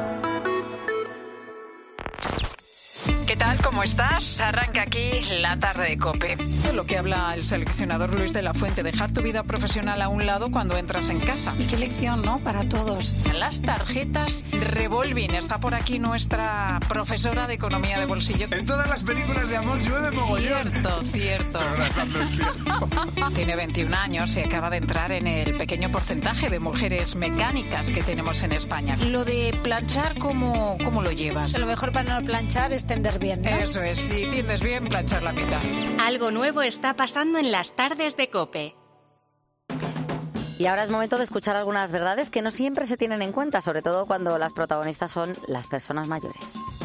¿Qué tal? ¿Cómo estás? Arranca aquí la tarde de COPE. De lo que habla el seleccionador Luis de la Fuente, dejar tu vida profesional a un lado cuando entras en casa. Y qué lección, ¿no? Para todos. Las tarjetas revolving. Está por aquí nuestra profesora de economía de bolsillo. En todas las películas de amor llueve mogollón. Cierto, cierto. Tiene veintiún años y acaba de entrar en el pequeño porcentaje de mujeres mecánicas que tenemos en España. Lo de planchar, ¿cómo, cómo lo llevas? Lo mejor para no planchar es tender bien, ¿no? Eso es, si tiendes bien, planchar la mitad. Algo nuevo está pasando en las tardes de COPE. Y ahora es momento de escuchar algunas verdades que no siempre se tienen en cuenta, sobre todo cuando las protagonistas son las personas mayores.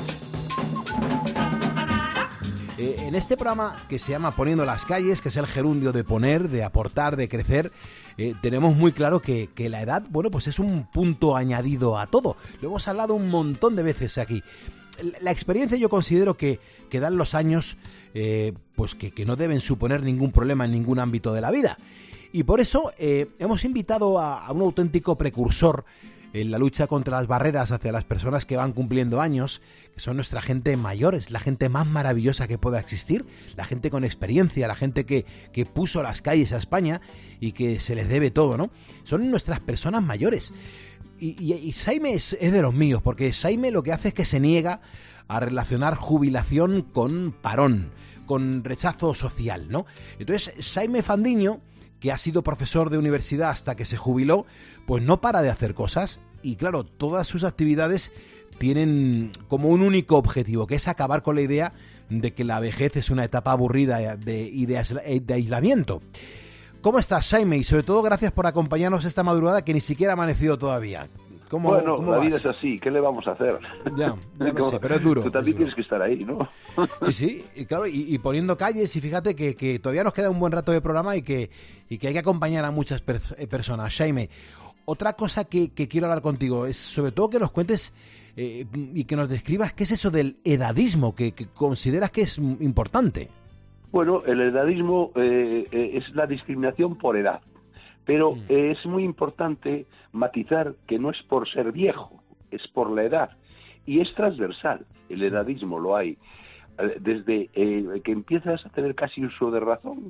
Eh, en este programa que se llama Poniendo las calles, que es el gerundio de poner, de aportar, de crecer, eh, tenemos muy claro que, que la edad, bueno, pues es un punto añadido a todo. Lo hemos hablado un montón de veces aquí. La experiencia yo considero que, que dan los años, eh, pues que, que no deben suponer ningún problema en ningún ámbito de la vida. Y por eso eh, hemos invitado a, a un auténtico precursor en la lucha contra las barreras hacia las personas que van cumpliendo años, que son nuestra gente mayor, es la gente más maravillosa que pueda existir, la gente con experiencia, la gente que, que puso las calles a España y que se les debe todo, ¿no? Son nuestras personas mayores. Y, y, y Saime es, es de los míos, porque Saime lo que hace es que se niega a relacionar jubilación con parón, con rechazo social, ¿no? Entonces, Saime Fandiño, que ha sido profesor de universidad hasta que se jubiló, pues no para de hacer cosas y claro, todas sus actividades tienen como un único objetivo, que es acabar con la idea de que la vejez es una etapa aburrida de, y de, de aislamiento. ¿Cómo estás, Saime? Y sobre todo, gracias por acompañarnos esta madrugada que ni siquiera ha amanecido todavía. ¿Cómo, bueno, cómo la vas? vida es así, ¿qué le vamos a hacer? Ya, ya lo sé, pero es duro. Tú también es duro. tienes que estar ahí, ¿no? Sí, sí, y claro, y, y poniendo calles, y fíjate que, que todavía nos queda un buen rato de programa y que, y que hay que acompañar a muchas per personas. Jaime, otra cosa que, que quiero hablar contigo es sobre todo que nos cuentes eh, y que nos describas qué es eso del edadismo, que, que consideras que es importante. Bueno, el edadismo eh, eh, es la discriminación por edad. Pero eh, es muy importante matizar que no es por ser viejo, es por la edad. Y es transversal, el edadismo lo hay. Eh, desde eh, que empiezas a tener casi uso de razón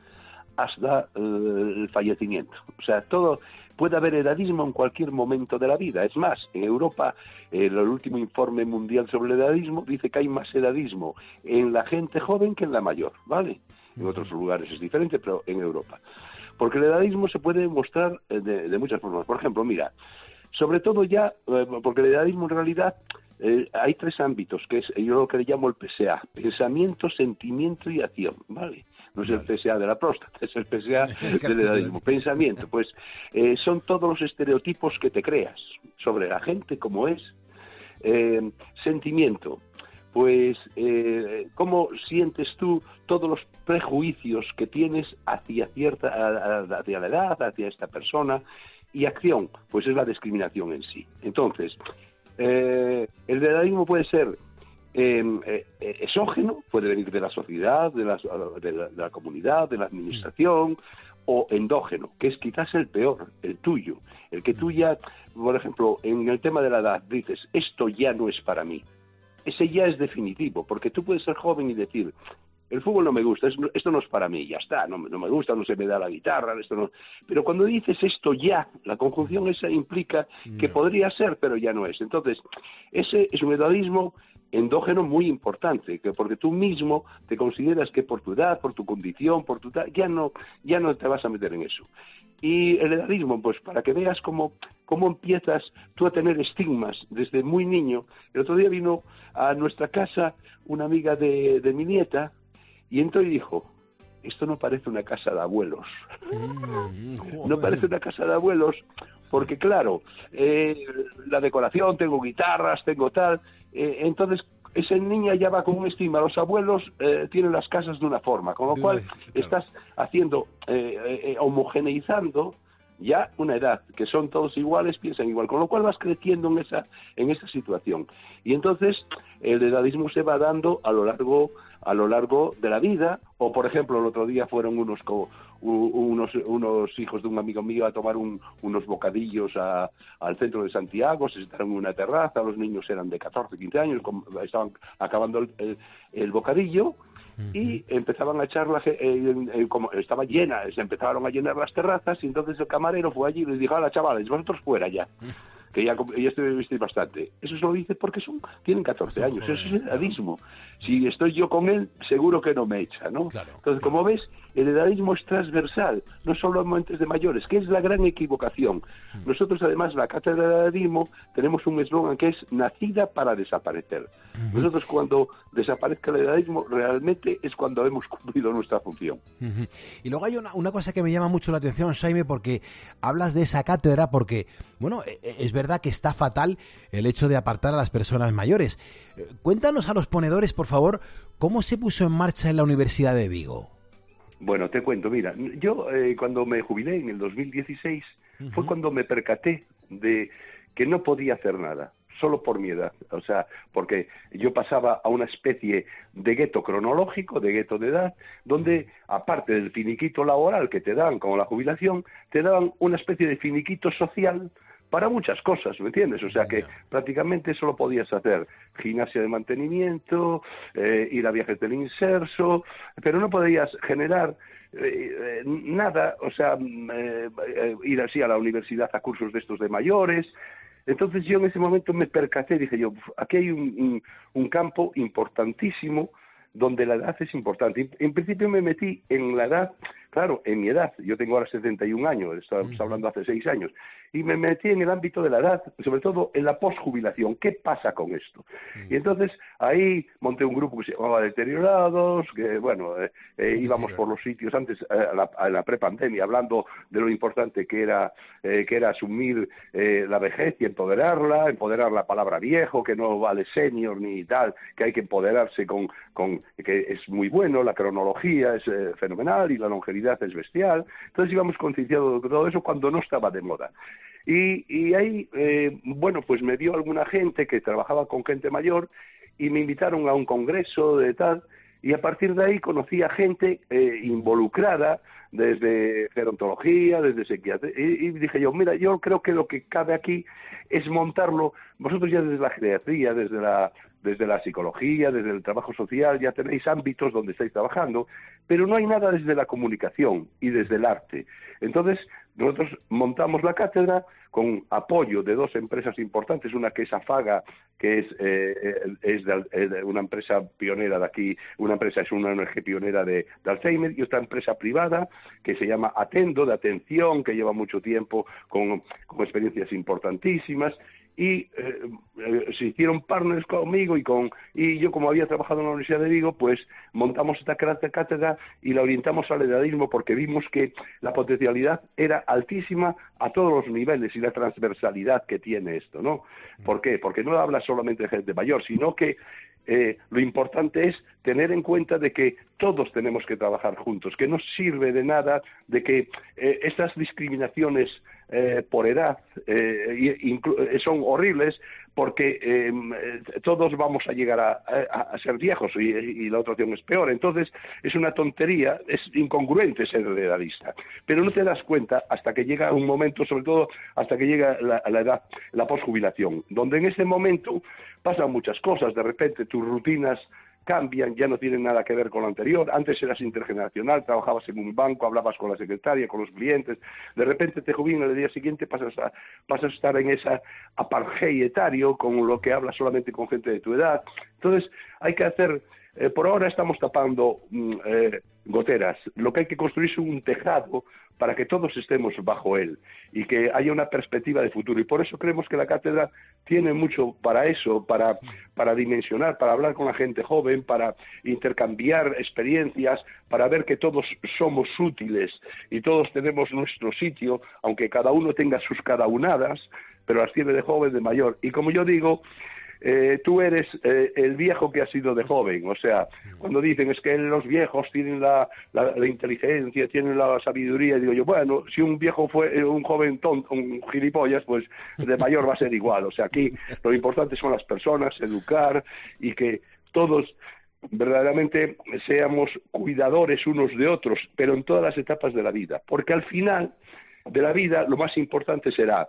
hasta eh, el fallecimiento. O sea, todo puede haber edadismo en cualquier momento de la vida. Es más, en Europa, eh, el último informe mundial sobre el edadismo dice que hay más edadismo en la gente joven que en la mayor, ¿vale? En otros lugares es diferente, pero en Europa. Porque el edadismo se puede mostrar de, de muchas formas. Por ejemplo, mira, sobre todo ya, eh, porque el edadismo en realidad eh, hay tres ámbitos, que es yo lo que le llamo el P S A, pensamiento, sentimiento y acción, ¿vale? No es el P S A de la próstata, es el P S A del edadismo. Pensamiento, pues eh, son todos los estereotipos que te creas sobre la gente, como es. Eh, sentimiento, pues eh, cómo sientes tú todos los prejuicios que tienes hacia cierta hacia la edad, hacia esta persona. Y acción, pues es la discriminación en sí. Entonces, eh, el edadismo puede ser eh, eh, exógeno, puede venir de la sociedad, de la, de, la, de la comunidad, de la administración, o endógeno, que es quizás el peor, el tuyo, el que tú ya, por ejemplo, en el tema de la edad dices, esto ya no es para mí. Ese ya es definitivo, porque tú puedes ser joven y decir, el fútbol no me gusta, esto no es para mí, ya está, no, no me gusta, no se me da la guitarra, esto no. Pero cuando dices esto ya, la conjunción esa implica que podría ser, pero ya no es. Entonces, ese es un edadismo endógeno muy importante, que porque tú mismo te consideras que por tu edad, por tu condición, por tu edad, ya no, ya no te vas a meter en eso. Y el edadismo, pues para que veas cómo, cómo empiezas tú a tener estigmas desde muy niño. El otro día vino a nuestra casa una amiga de, de mi nieta y entró y dijo, esto no parece una casa de abuelos. Mm, no parece una casa de abuelos porque, claro, eh, la decoración, tengo guitarras, tengo tal. Eh, entonces, esa niña ya va con un estigma. Los abuelos eh, tienen las casas de una forma, con lo cual estás haciendo, eh, eh, homogeneizando ya una edad, que son todos iguales, piensan igual, con lo cual vas creciendo en esa, en esa situación. Y entonces el edadismo se va dando a lo largo, a lo largo de la vida, o por ejemplo el otro día fueron unos co, unos, unos hijos de un amigo mío a tomar un, unos bocadillos a, al centro de Santiago, se sentaron en una terraza, los niños eran de catorce, quince años, estaban acabando el, el, el bocadillo, y empezaban a echar la, eh, eh, como estaba llena, se empezaron a llenar las terrazas y entonces el camarero fue allí y les dijo, hola chavales, vosotros fuera ya, que ya, ya estoy bastante. Eso se lo dice porque son tienen catorce años, eso es edadismo. Si estoy yo con él, seguro que no me echa, ¿no? Claro, entonces, claro. Como ves, el edadismo es transversal, no solo en momentos de mayores, que es la gran equivocación. Mm. Nosotros, además, la cátedra de edadismo, tenemos un eslogan que es nacida para desaparecer. Mm-hmm. Nosotros, cuando desaparezca el edadismo, realmente es cuando hemos cumplido nuestra función. Mm-hmm. Y luego hay una, una cosa que me llama mucho la atención, Jaime, porque hablas de esa cátedra, porque, bueno, es verdad que está fatal el hecho de apartar a las personas mayores. Cuéntanos a los ponedores, por favor, ¿cómo se puso en marcha en la Universidad de Vigo? Bueno, te cuento, mira, yo eh, cuando me jubilé en el dos mil dieciséis uh-huh. fue cuando me percaté de que no podía hacer nada, solo por mi edad, o sea, porque yo pasaba a una especie de gueto cronológico, de gueto de edad, donde aparte del finiquito laboral que te dan como la jubilación, te daban una especie de finiquito social para muchas cosas, ¿me entiendes? O sea que prácticamente solo podías hacer gimnasia de mantenimiento, eh, ir a viajes del inserso, pero no podías generar eh, eh, nada, o sea, eh, eh, ir así a la universidad a cursos de estos de mayores. Entonces yo en ese momento me percaté, dije yo, aquí hay un, un, un campo importantísimo donde la edad es importante. En principio me metí en la edad, claro, en mi edad, yo tengo ahora setenta y un años, estábamos hablando hace seis años, y me metí en el ámbito de la edad, sobre todo en la posjubilación. ¿Qué pasa con esto? Y entonces ahí monté un grupo que se llamaba Deteriorados, que bueno, eh, eh, íbamos por los sitios antes, eh, a la, a la prepandemia, hablando de lo importante que era, eh, que era asumir eh, la vejez y empoderarla, empoderar la palabra viejo, que no vale senior ni tal, que hay que empoderarse con, con que es muy bueno, la cronología es eh, fenomenal y la longevidad es bestial. Entonces íbamos concienciados de todo eso cuando no estaba de moda. Y, y ahí, eh, bueno, pues me vio alguna gente que trabajaba con gente mayor y me invitaron a un congreso de tal, y a partir de ahí conocí a gente eh, involucrada desde gerontología, desde psiquiatría, y, y dije yo, mira, yo creo que lo que cabe aquí es montarlo, vosotros ya desde la geriatría, desde la desde la psicología, desde el trabajo social, ya tenéis ámbitos donde estáis trabajando, pero no hay nada desde la comunicación y desde el arte. Entonces, nosotros montamos la cátedra con apoyo de dos empresas importantes, una que es Afaga, que es, eh, es de, de una empresa pionera de aquí, una empresa es una O N G pionera de, de Alzheimer, y otra empresa privada que se llama Atendo, de atención, que lleva mucho tiempo con, con experiencias importantísimas, y eh, eh, se hicieron partners conmigo y con y yo, como había trabajado en la Universidad de Vigo, pues montamos esta cátedra y la orientamos al edadismo, porque vimos que la potencialidad era altísima a todos los niveles y la transversalidad que tiene esto, ¿no? ¿Por qué? Porque no habla solamente de gente mayor, sino que Eh, lo importante es tener en cuenta de que todos tenemos que trabajar juntos, que no sirve de nada de que eh, estas discriminaciones eh, por edad eh, son horribles, porque eh, todos vamos a llegar a, a, a ser viejos y, y la otra opción es peor. Entonces es una tontería, es incongruente ser edadista, pero no te das cuenta hasta que llega un momento, sobre todo hasta que llega la, la edad, la posjubilación, donde en ese momento pasan muchas cosas. De repente tus rutinas cambian, ya no tienen nada que ver con lo anterior. Antes eras intergeneracional, trabajabas en un banco, hablabas con la secretaria, con los clientes, de repente te jubilas, el día siguiente pasas a, pasas a estar en esa apartheid etario, con lo que hablas solamente con gente de tu edad. Entonces hay que hacer, eh, por ahora estamos tapando mm, eh, goteras, lo que hay que construir es un tejado para que todos estemos bajo él y que haya una perspectiva de futuro. Y por eso creemos que la cátedra tiene mucho para eso, para, para dimensionar, para hablar con la gente joven, para intercambiar experiencias, para ver que todos somos útiles y todos tenemos nuestro sitio, aunque cada uno tenga sus cadaunadas, pero las tiene de joven, de mayor. Y como yo digo, Eh, tú eres eh, el viejo que ha sido de joven. O sea, cuando dicen es que los viejos tienen la, la, la inteligencia, tienen la sabiduría, y digo yo, bueno, si un viejo fue eh, un joven tonto, un gilipollas, pues de mayor va a ser igual. O sea, aquí lo importante son las personas, educar, y que todos verdaderamente seamos cuidadores unos de otros, pero en todas las etapas de la vida, porque al final de la vida lo más importante será,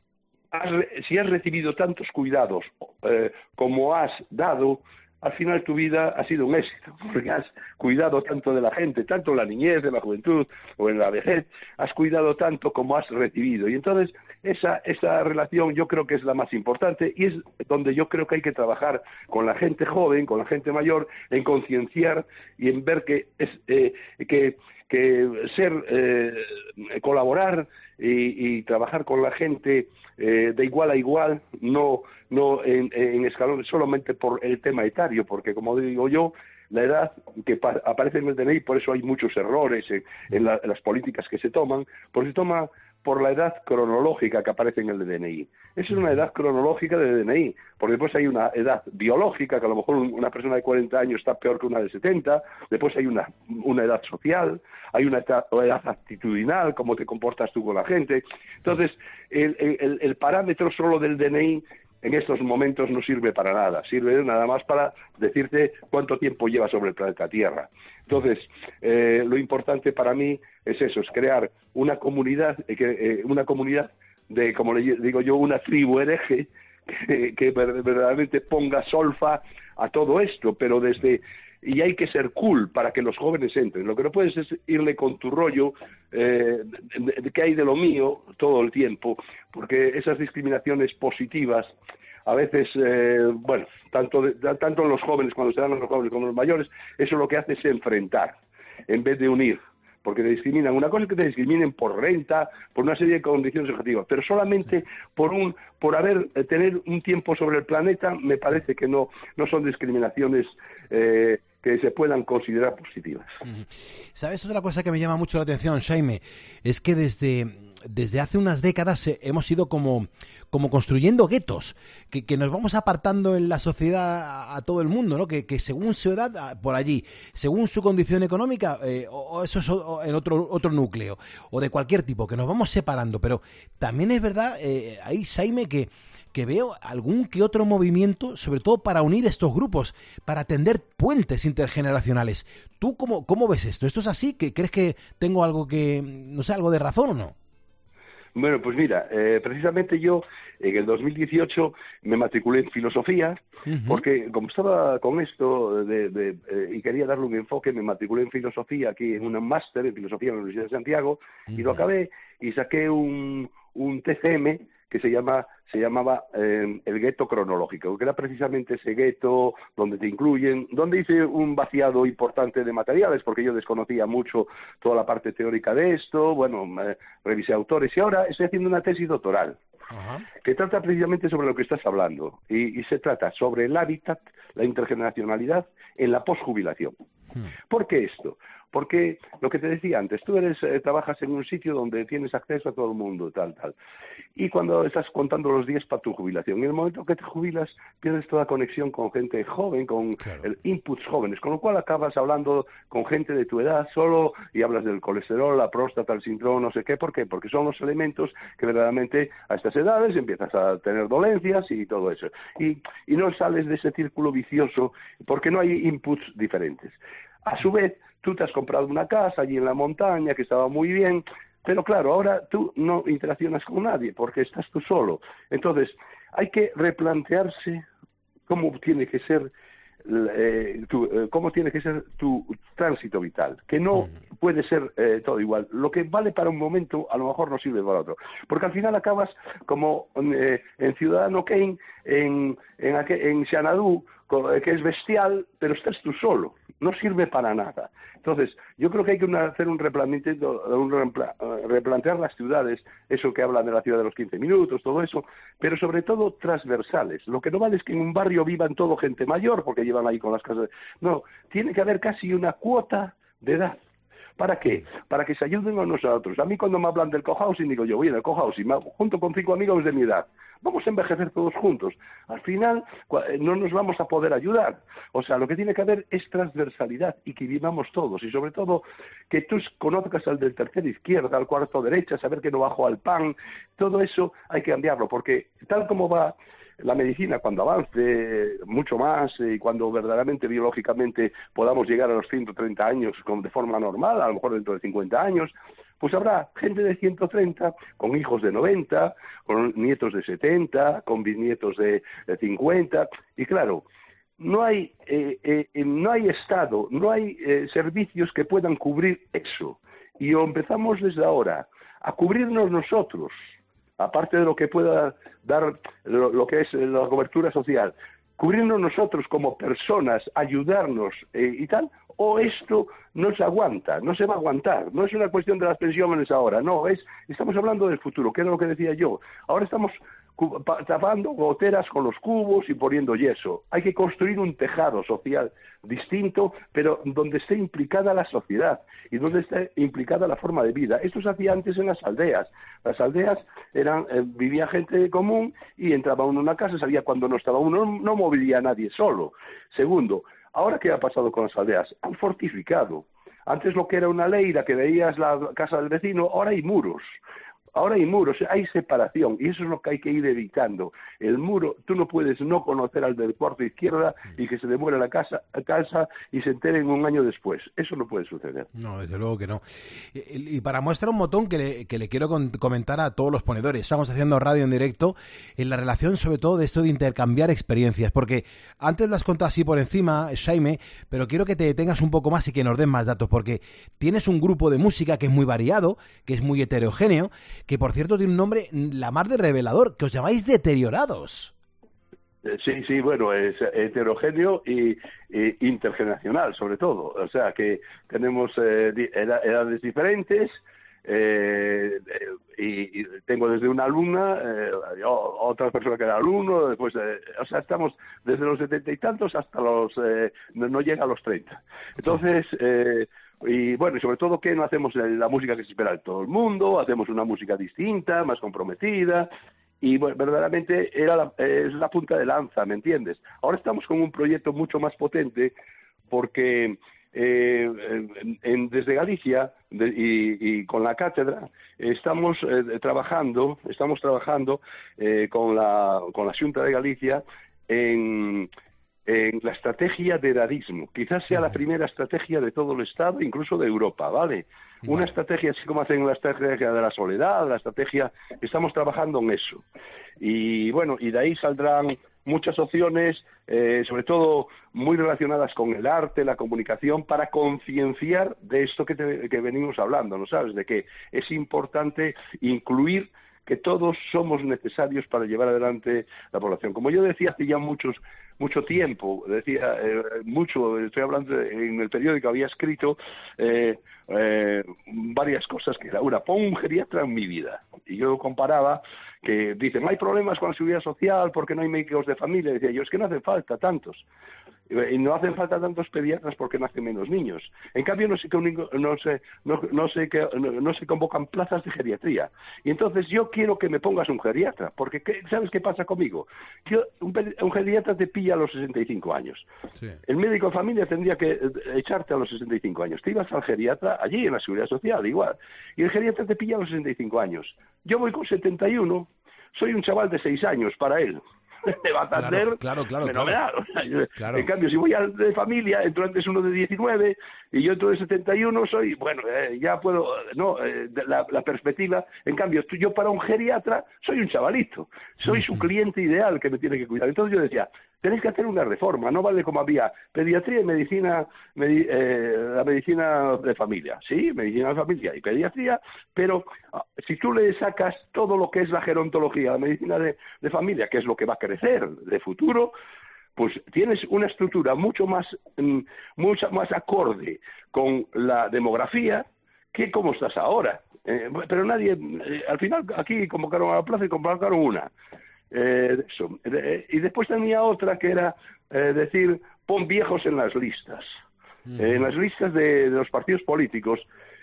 Has, si has recibido tantos cuidados eh, como has dado, al final tu vida ha sido un éxito, porque has cuidado tanto de la gente, tanto en la niñez, en la juventud o en la vejez, has cuidado tanto como has recibido. Y entonces esa, esa relación yo creo que es la más importante, y es donde yo creo que hay que trabajar con la gente joven, con la gente mayor, en concienciar y en ver que es eh, que que ser, eh, colaborar y, y trabajar con la gente eh, de igual a igual, no, no en, en escalones solamente por el tema etario, porque como digo yo, la edad que aparece en el D N I, por eso hay muchos errores en, en, la, en las políticas que se toman, porque se toma por la edad cronológica que aparece en el D N I. Esa es una edad cronológica del D N I, porque después hay una edad biológica, que a lo mejor una persona de cuarenta años está peor que una de setenta, después hay una, una edad social, hay una edad, edad actitudinal, cómo te comportas tú con la gente. Entonces, el, el, el parámetro solo del D N I en estos momentos no sirve para nada, sirve nada más para decirte cuánto tiempo lleva sobre el planeta Tierra. Entonces, eh, lo importante para mí es eso, es crear una comunidad, eh, una comunidad de, como le digo yo, una tribu hereje que, que verdaderamente ponga solfa a todo esto, pero desde... Y hay que ser cool para que los jóvenes entren. Lo que no puedes es irle con tu rollo, eh, de, de, que hay de lo mío todo el tiempo, porque esas discriminaciones positivas, a veces, eh, bueno, tanto, de, tanto en los jóvenes, cuando se dan a los jóvenes como en los mayores, eso lo que hace es enfrentar, en vez de unir. Porque te discriminan. Una cosa es que te discriminen por renta, por una serie de condiciones objetivas, pero solamente por un por haber eh, tener un tiempo sobre el planeta, me parece que no no son discriminaciones eh, que se puedan considerar positivas. ¿Sabes otra cosa que me llama mucho la atención, Xaime? Es que desde, desde hace unas décadas hemos ido como, como construyendo guetos, que, que nos vamos apartando en la sociedad a, a todo el mundo, ¿no? Que, que según su edad, por allí, según su condición económica, eh, o, o eso es o, en otro, otro núcleo, o de cualquier tipo, que nos vamos separando. Pero también es verdad, eh, ahí, Xaime, que que veo algún que otro movimiento, sobre todo para unir estos grupos, para tender puentes intergeneracionales. ¿Tú cómo, cómo ves esto? ¿Esto es así? ¿Que crees que tengo algo que, no sé, algo de razón o no? Bueno, pues mira, eh, precisamente yo en el dos mil dieciocho me matriculé en filosofía, uh-huh. porque como estaba con esto de, de, eh, y quería darle un enfoque, me matriculé en filosofía aquí en un máster en filosofía en la Universidad de Santiago, uh-huh. y lo acabé y saqué un, un T C M que se llama se llamaba eh, el gueto cronológico, que era precisamente ese gueto donde te incluyen, donde hice un vaciado importante de materiales, porque yo desconocía mucho toda la parte teórica de esto, bueno, eh, revisé autores, y ahora estoy haciendo una tesis doctoral, uh-huh. que trata precisamente sobre lo que estás hablando, y, y se trata sobre el hábitat, la intergeneracionalidad en la posjubilación. Uh-huh. ¿Por qué esto? Porque lo que te decía antes, tú eres eh, trabajas en un sitio donde tienes acceso a todo el mundo, tal, tal. Y cuando estás contando los días para tu jubilación, en el momento que te jubilas, pierdes toda conexión con gente joven, con claro. el inputs jóvenes, con lo cual acabas hablando con gente de tu edad solo y hablas del colesterol, la próstata, el síndrome, no sé qué. ¿Por qué? Porque son los elementos que verdaderamente a estas edades empiezas a tener dolencias y todo eso. Y, y no sales de ese círculo vicioso porque no hay inputs diferentes. A su vez, tú te has comprado una casa allí en la montaña que estaba muy bien, pero claro, ahora tú no interaccionas con nadie porque estás tú solo. Entonces, hay que replantearse cómo tiene que ser eh, tu, eh, cómo tiene que ser tu tránsito vital, que no uh-huh. puede ser eh, todo igual. Lo que vale para un momento a lo mejor no sirve para otro, porque al final acabas como eh, en Ciudadano Kane, en, en, en Xanadu, que es bestial, pero estás tú solo, no sirve para nada. Entonces, yo creo que hay que una, hacer un replanteamiento, un repla, replantear las ciudades, eso que hablan de la ciudad de los quince minutos, todo eso, pero sobre todo transversales. Lo que no vale es que en un barrio vivan todo gente mayor, porque llevan ahí con las casas. No, tiene que haber casi una cuota de edad. ¿Para qué? Para que se ayuden unos a otros. A mí cuando me hablan del cohousing, digo yo voy en el cohousing, junto con cinco amigos de mi edad. Vamos a envejecer todos juntos. Al final no nos vamos a poder ayudar. O sea, lo que tiene que haber es transversalidad y que vivamos todos. Y sobre todo, que tú conozcas al del tercero izquierda, al cuarto derecha, saber que no bajo al pan. Todo eso hay que cambiarlo, porque tal como va la medicina, cuando avance mucho más y cuando verdaderamente biológicamente podamos llegar a los ciento treinta años de forma normal, a lo mejor dentro de cincuenta años, pues habrá gente de ciento treinta con hijos de noventa, con nietos de setenta, con bisnietos de, de cincuenta, y claro, no hay eh, eh, no hay Estado, no hay eh, servicios que puedan cubrir eso, y o empezamos desde ahora a cubrirnos nosotros, aparte de lo que pueda dar lo, lo que es la cobertura social, cubrirnos nosotros como personas, ayudarnos eh, y tal, o esto no se aguanta, no se va a aguantar. No es una cuestión de las pensiones ahora, no, es estamos hablando del futuro, que era lo que decía yo. Ahora estamos tapando goteras con los cubos y poniendo yeso. Hay que construir un tejado social distinto, pero donde esté implicada la sociedad y donde esté implicada la forma de vida. Esto se hacía antes en las aldeas. Las aldeas eran eh, vivía gente común y entraba uno en una casa, salía cuando no estaba uno, no, no moviría a nadie solo. Segundo, ahora ¿qué ha pasado con las aldeas? Han fortificado. Antes lo que era una leira que veías la casa del vecino, ahora hay muros. Ahora hay muros, hay separación, y eso es lo que hay que ir evitando. El muro, tú no puedes no conocer al del cuarto izquierda y que se demuele la casa, casa y se entere en un año después. Eso no puede suceder. No, desde luego que no. Y, y para muestra un botón que le, que le quiero con, comentar a todos los ponedores. Estamos haciendo radio en directo en la relación, sobre todo, de esto de intercambiar experiencias, porque antes lo has contado así por encima, Jaime, pero quiero que te detengas un poco más y que nos den más datos, porque tienes un grupo de música que es muy variado, que es muy heterogéneo, que por cierto tiene un nombre la mar de revelador, que os llamáis Deteriorados. Sí, sí, bueno, es heterogéneo y, y intergeneracional, sobre todo. O sea, que tenemos eh, edades diferentes, eh, y, y tengo desde una alumna, eh, otra persona que era alumno, después, eh, o sea, estamos desde los setenta y tantos hasta los, eh, no, no llega a los treinta. Entonces, eh, y bueno, y sobre todo que no hacemos la música que se espera de todo el mundo, hacemos una música distinta, más comprometida, y bueno, verdaderamente era la, es la punta de lanza, ¿me entiendes? Ahora estamos con un proyecto mucho más potente porque eh, en, en, desde Galicia de, y, y con la cátedra estamos eh, trabajando, estamos trabajando eh, con la con la Xunta de Galicia en en la estrategia de edadismo. Quizás sea la primera estrategia de todo el Estado, incluso de Europa, ¿vale? Una vale. estrategia, así como hacen la estrategia de la soledad, la estrategia... Estamos trabajando en eso. Y bueno, y de ahí saldrán muchas opciones, eh, sobre todo muy relacionadas con el arte, la comunicación, para concienciar de esto que, te, que venimos hablando, ¿no sabes? De que es importante incluir que todos somos necesarios para llevar adelante la población. Como yo decía hace ya muchos mucho tiempo, decía eh, mucho, estoy hablando de, en el periódico, había escrito eh, eh, varias cosas que era una, pon un geriatra en mi vida. Y yo comparaba que dicen, hay problemas con la seguridad social porque no hay médicos de familia. Y decía yo, es que no hacen falta tantos. Y no hacen falta tantos pediatras porque nacen menos niños. En cambio, no se, no se, no, no se, no, no se convocan plazas de geriatría. Y entonces yo quiero que me pongas un geriatra, porque ¿qué, ¿sabes qué pasa conmigo? Yo, un, un geriatra te pilla a los sesenta y cinco años. Sí. El médico de familia tendría que echarte a los sesenta y cinco años. Te ibas al geriatra allí en la Seguridad Social, igual. Y el geriatra te pilla a los sesenta y cinco años. Yo voy con setenta y uno, soy un chaval de seis años para él. Me va a atender claro, claro, claro, fenomenal. Claro. Claro. En cambio, si voy al de familia, entro antes uno de diecinueve y yo entro de setenta y uno, soy, bueno, eh, ya puedo, no, eh, la, la perspectiva. En cambio, tú, yo para un geriatra soy un chavalito, soy su cliente ideal que me tiene que cuidar. Entonces yo decía, tenéis que hacer una reforma, no vale como había pediatría y medicina, medi, eh, la medicina de familia, sí, medicina de familia y pediatría, pero si tú le sacas todo lo que es la gerontología, la medicina de, de familia, que es lo que va a crecer de futuro, pues tienes una estructura mucho más, mucho más acorde con la demografía que como estás ahora. Eh, pero nadie, eh, al final aquí convocaron a la plaza y convocaron una. Eh, eso. Eh, y después tenía otra que era eh, decir, pon viejos en las listas. Uh-huh. Eh, en las listas de, de los partidos políticos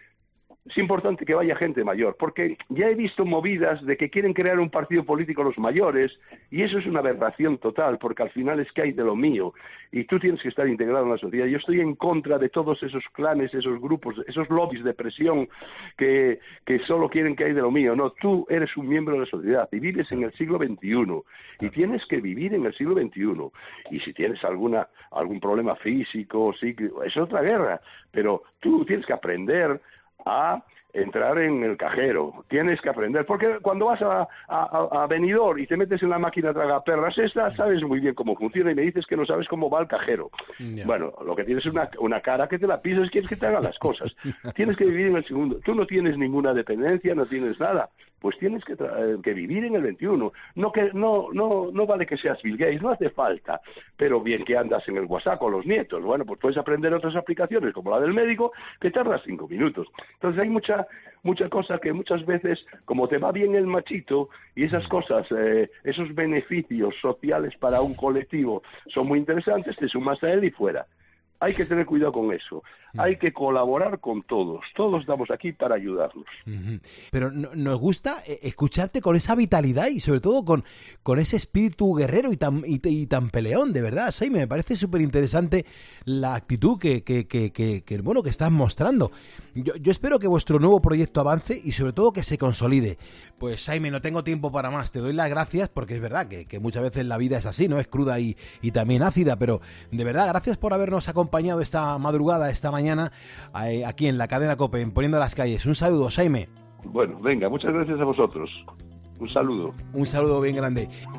es importante que vaya gente mayor, porque ya he visto movidas de que quieren crear un partido político los mayores, y eso es una aberración total, porque al final es que hay de lo mío, y tú tienes que estar integrado en la sociedad. Yo estoy en contra de todos esos clanes, esos grupos, esos lobbies de presión que, que solo quieren que hay de lo mío. No, tú eres un miembro de la sociedad y vives en el siglo veintiuno, y tienes que vivir en el siglo veintiuno, y si tienes alguna algún problema físico, psíquico, es otra guerra, pero tú tienes que aprender a entrar en el cajero, tienes que aprender, porque cuando vas a, a, a Benidorm y te metes en la máquina tragaperras esta, sabes muy bien cómo funciona y me dices que no sabes cómo va el cajero. Yeah. Bueno, lo que tienes es una, una cara que te la pisas, quieres que te hagan las cosas. Tienes que vivir en el segundo. Tú no tienes ninguna dependencia, no tienes nada. Pues tienes que, eh, que vivir en el veintiuno. No, que, no, no, no vale que seas Bill Gates, no hace falta. Pero bien que andas en el WhatsApp con los nietos. Bueno, pues puedes aprender otras aplicaciones, como la del médico, que tardas cinco minutos. Entonces hay mucha mucha cosa que muchas veces, como te va bien el machito, y esas cosas, eh, esos beneficios sociales para un colectivo son muy interesantes, te sumas a él y fuera. Hay que tener cuidado con eso. Hay que colaborar con todos. Todos estamos aquí para ayudarnos. Pero no, nos gusta escucharte con esa vitalidad y sobre todo con, con ese espíritu guerrero y tan, y, y tan peleón, de verdad, Saime. Me parece súper interesante la actitud que, que, que, que, que, bueno, que estás mostrando. Yo, yo espero que vuestro nuevo proyecto avance y sobre todo que se consolide. Pues Saime, no tengo tiempo para más. Te doy las gracias porque es verdad que, que muchas veces la vida es así, ¿no? Es cruda y, y también ácida, pero de verdad, gracias por habernos acompañado esta madrugada, esta mañana, aquí en la cadena COPE, en Poniendo las Calles. Un saludo, Saime. Bueno, venga, muchas gracias a vosotros. Un saludo. Un saludo bien grande.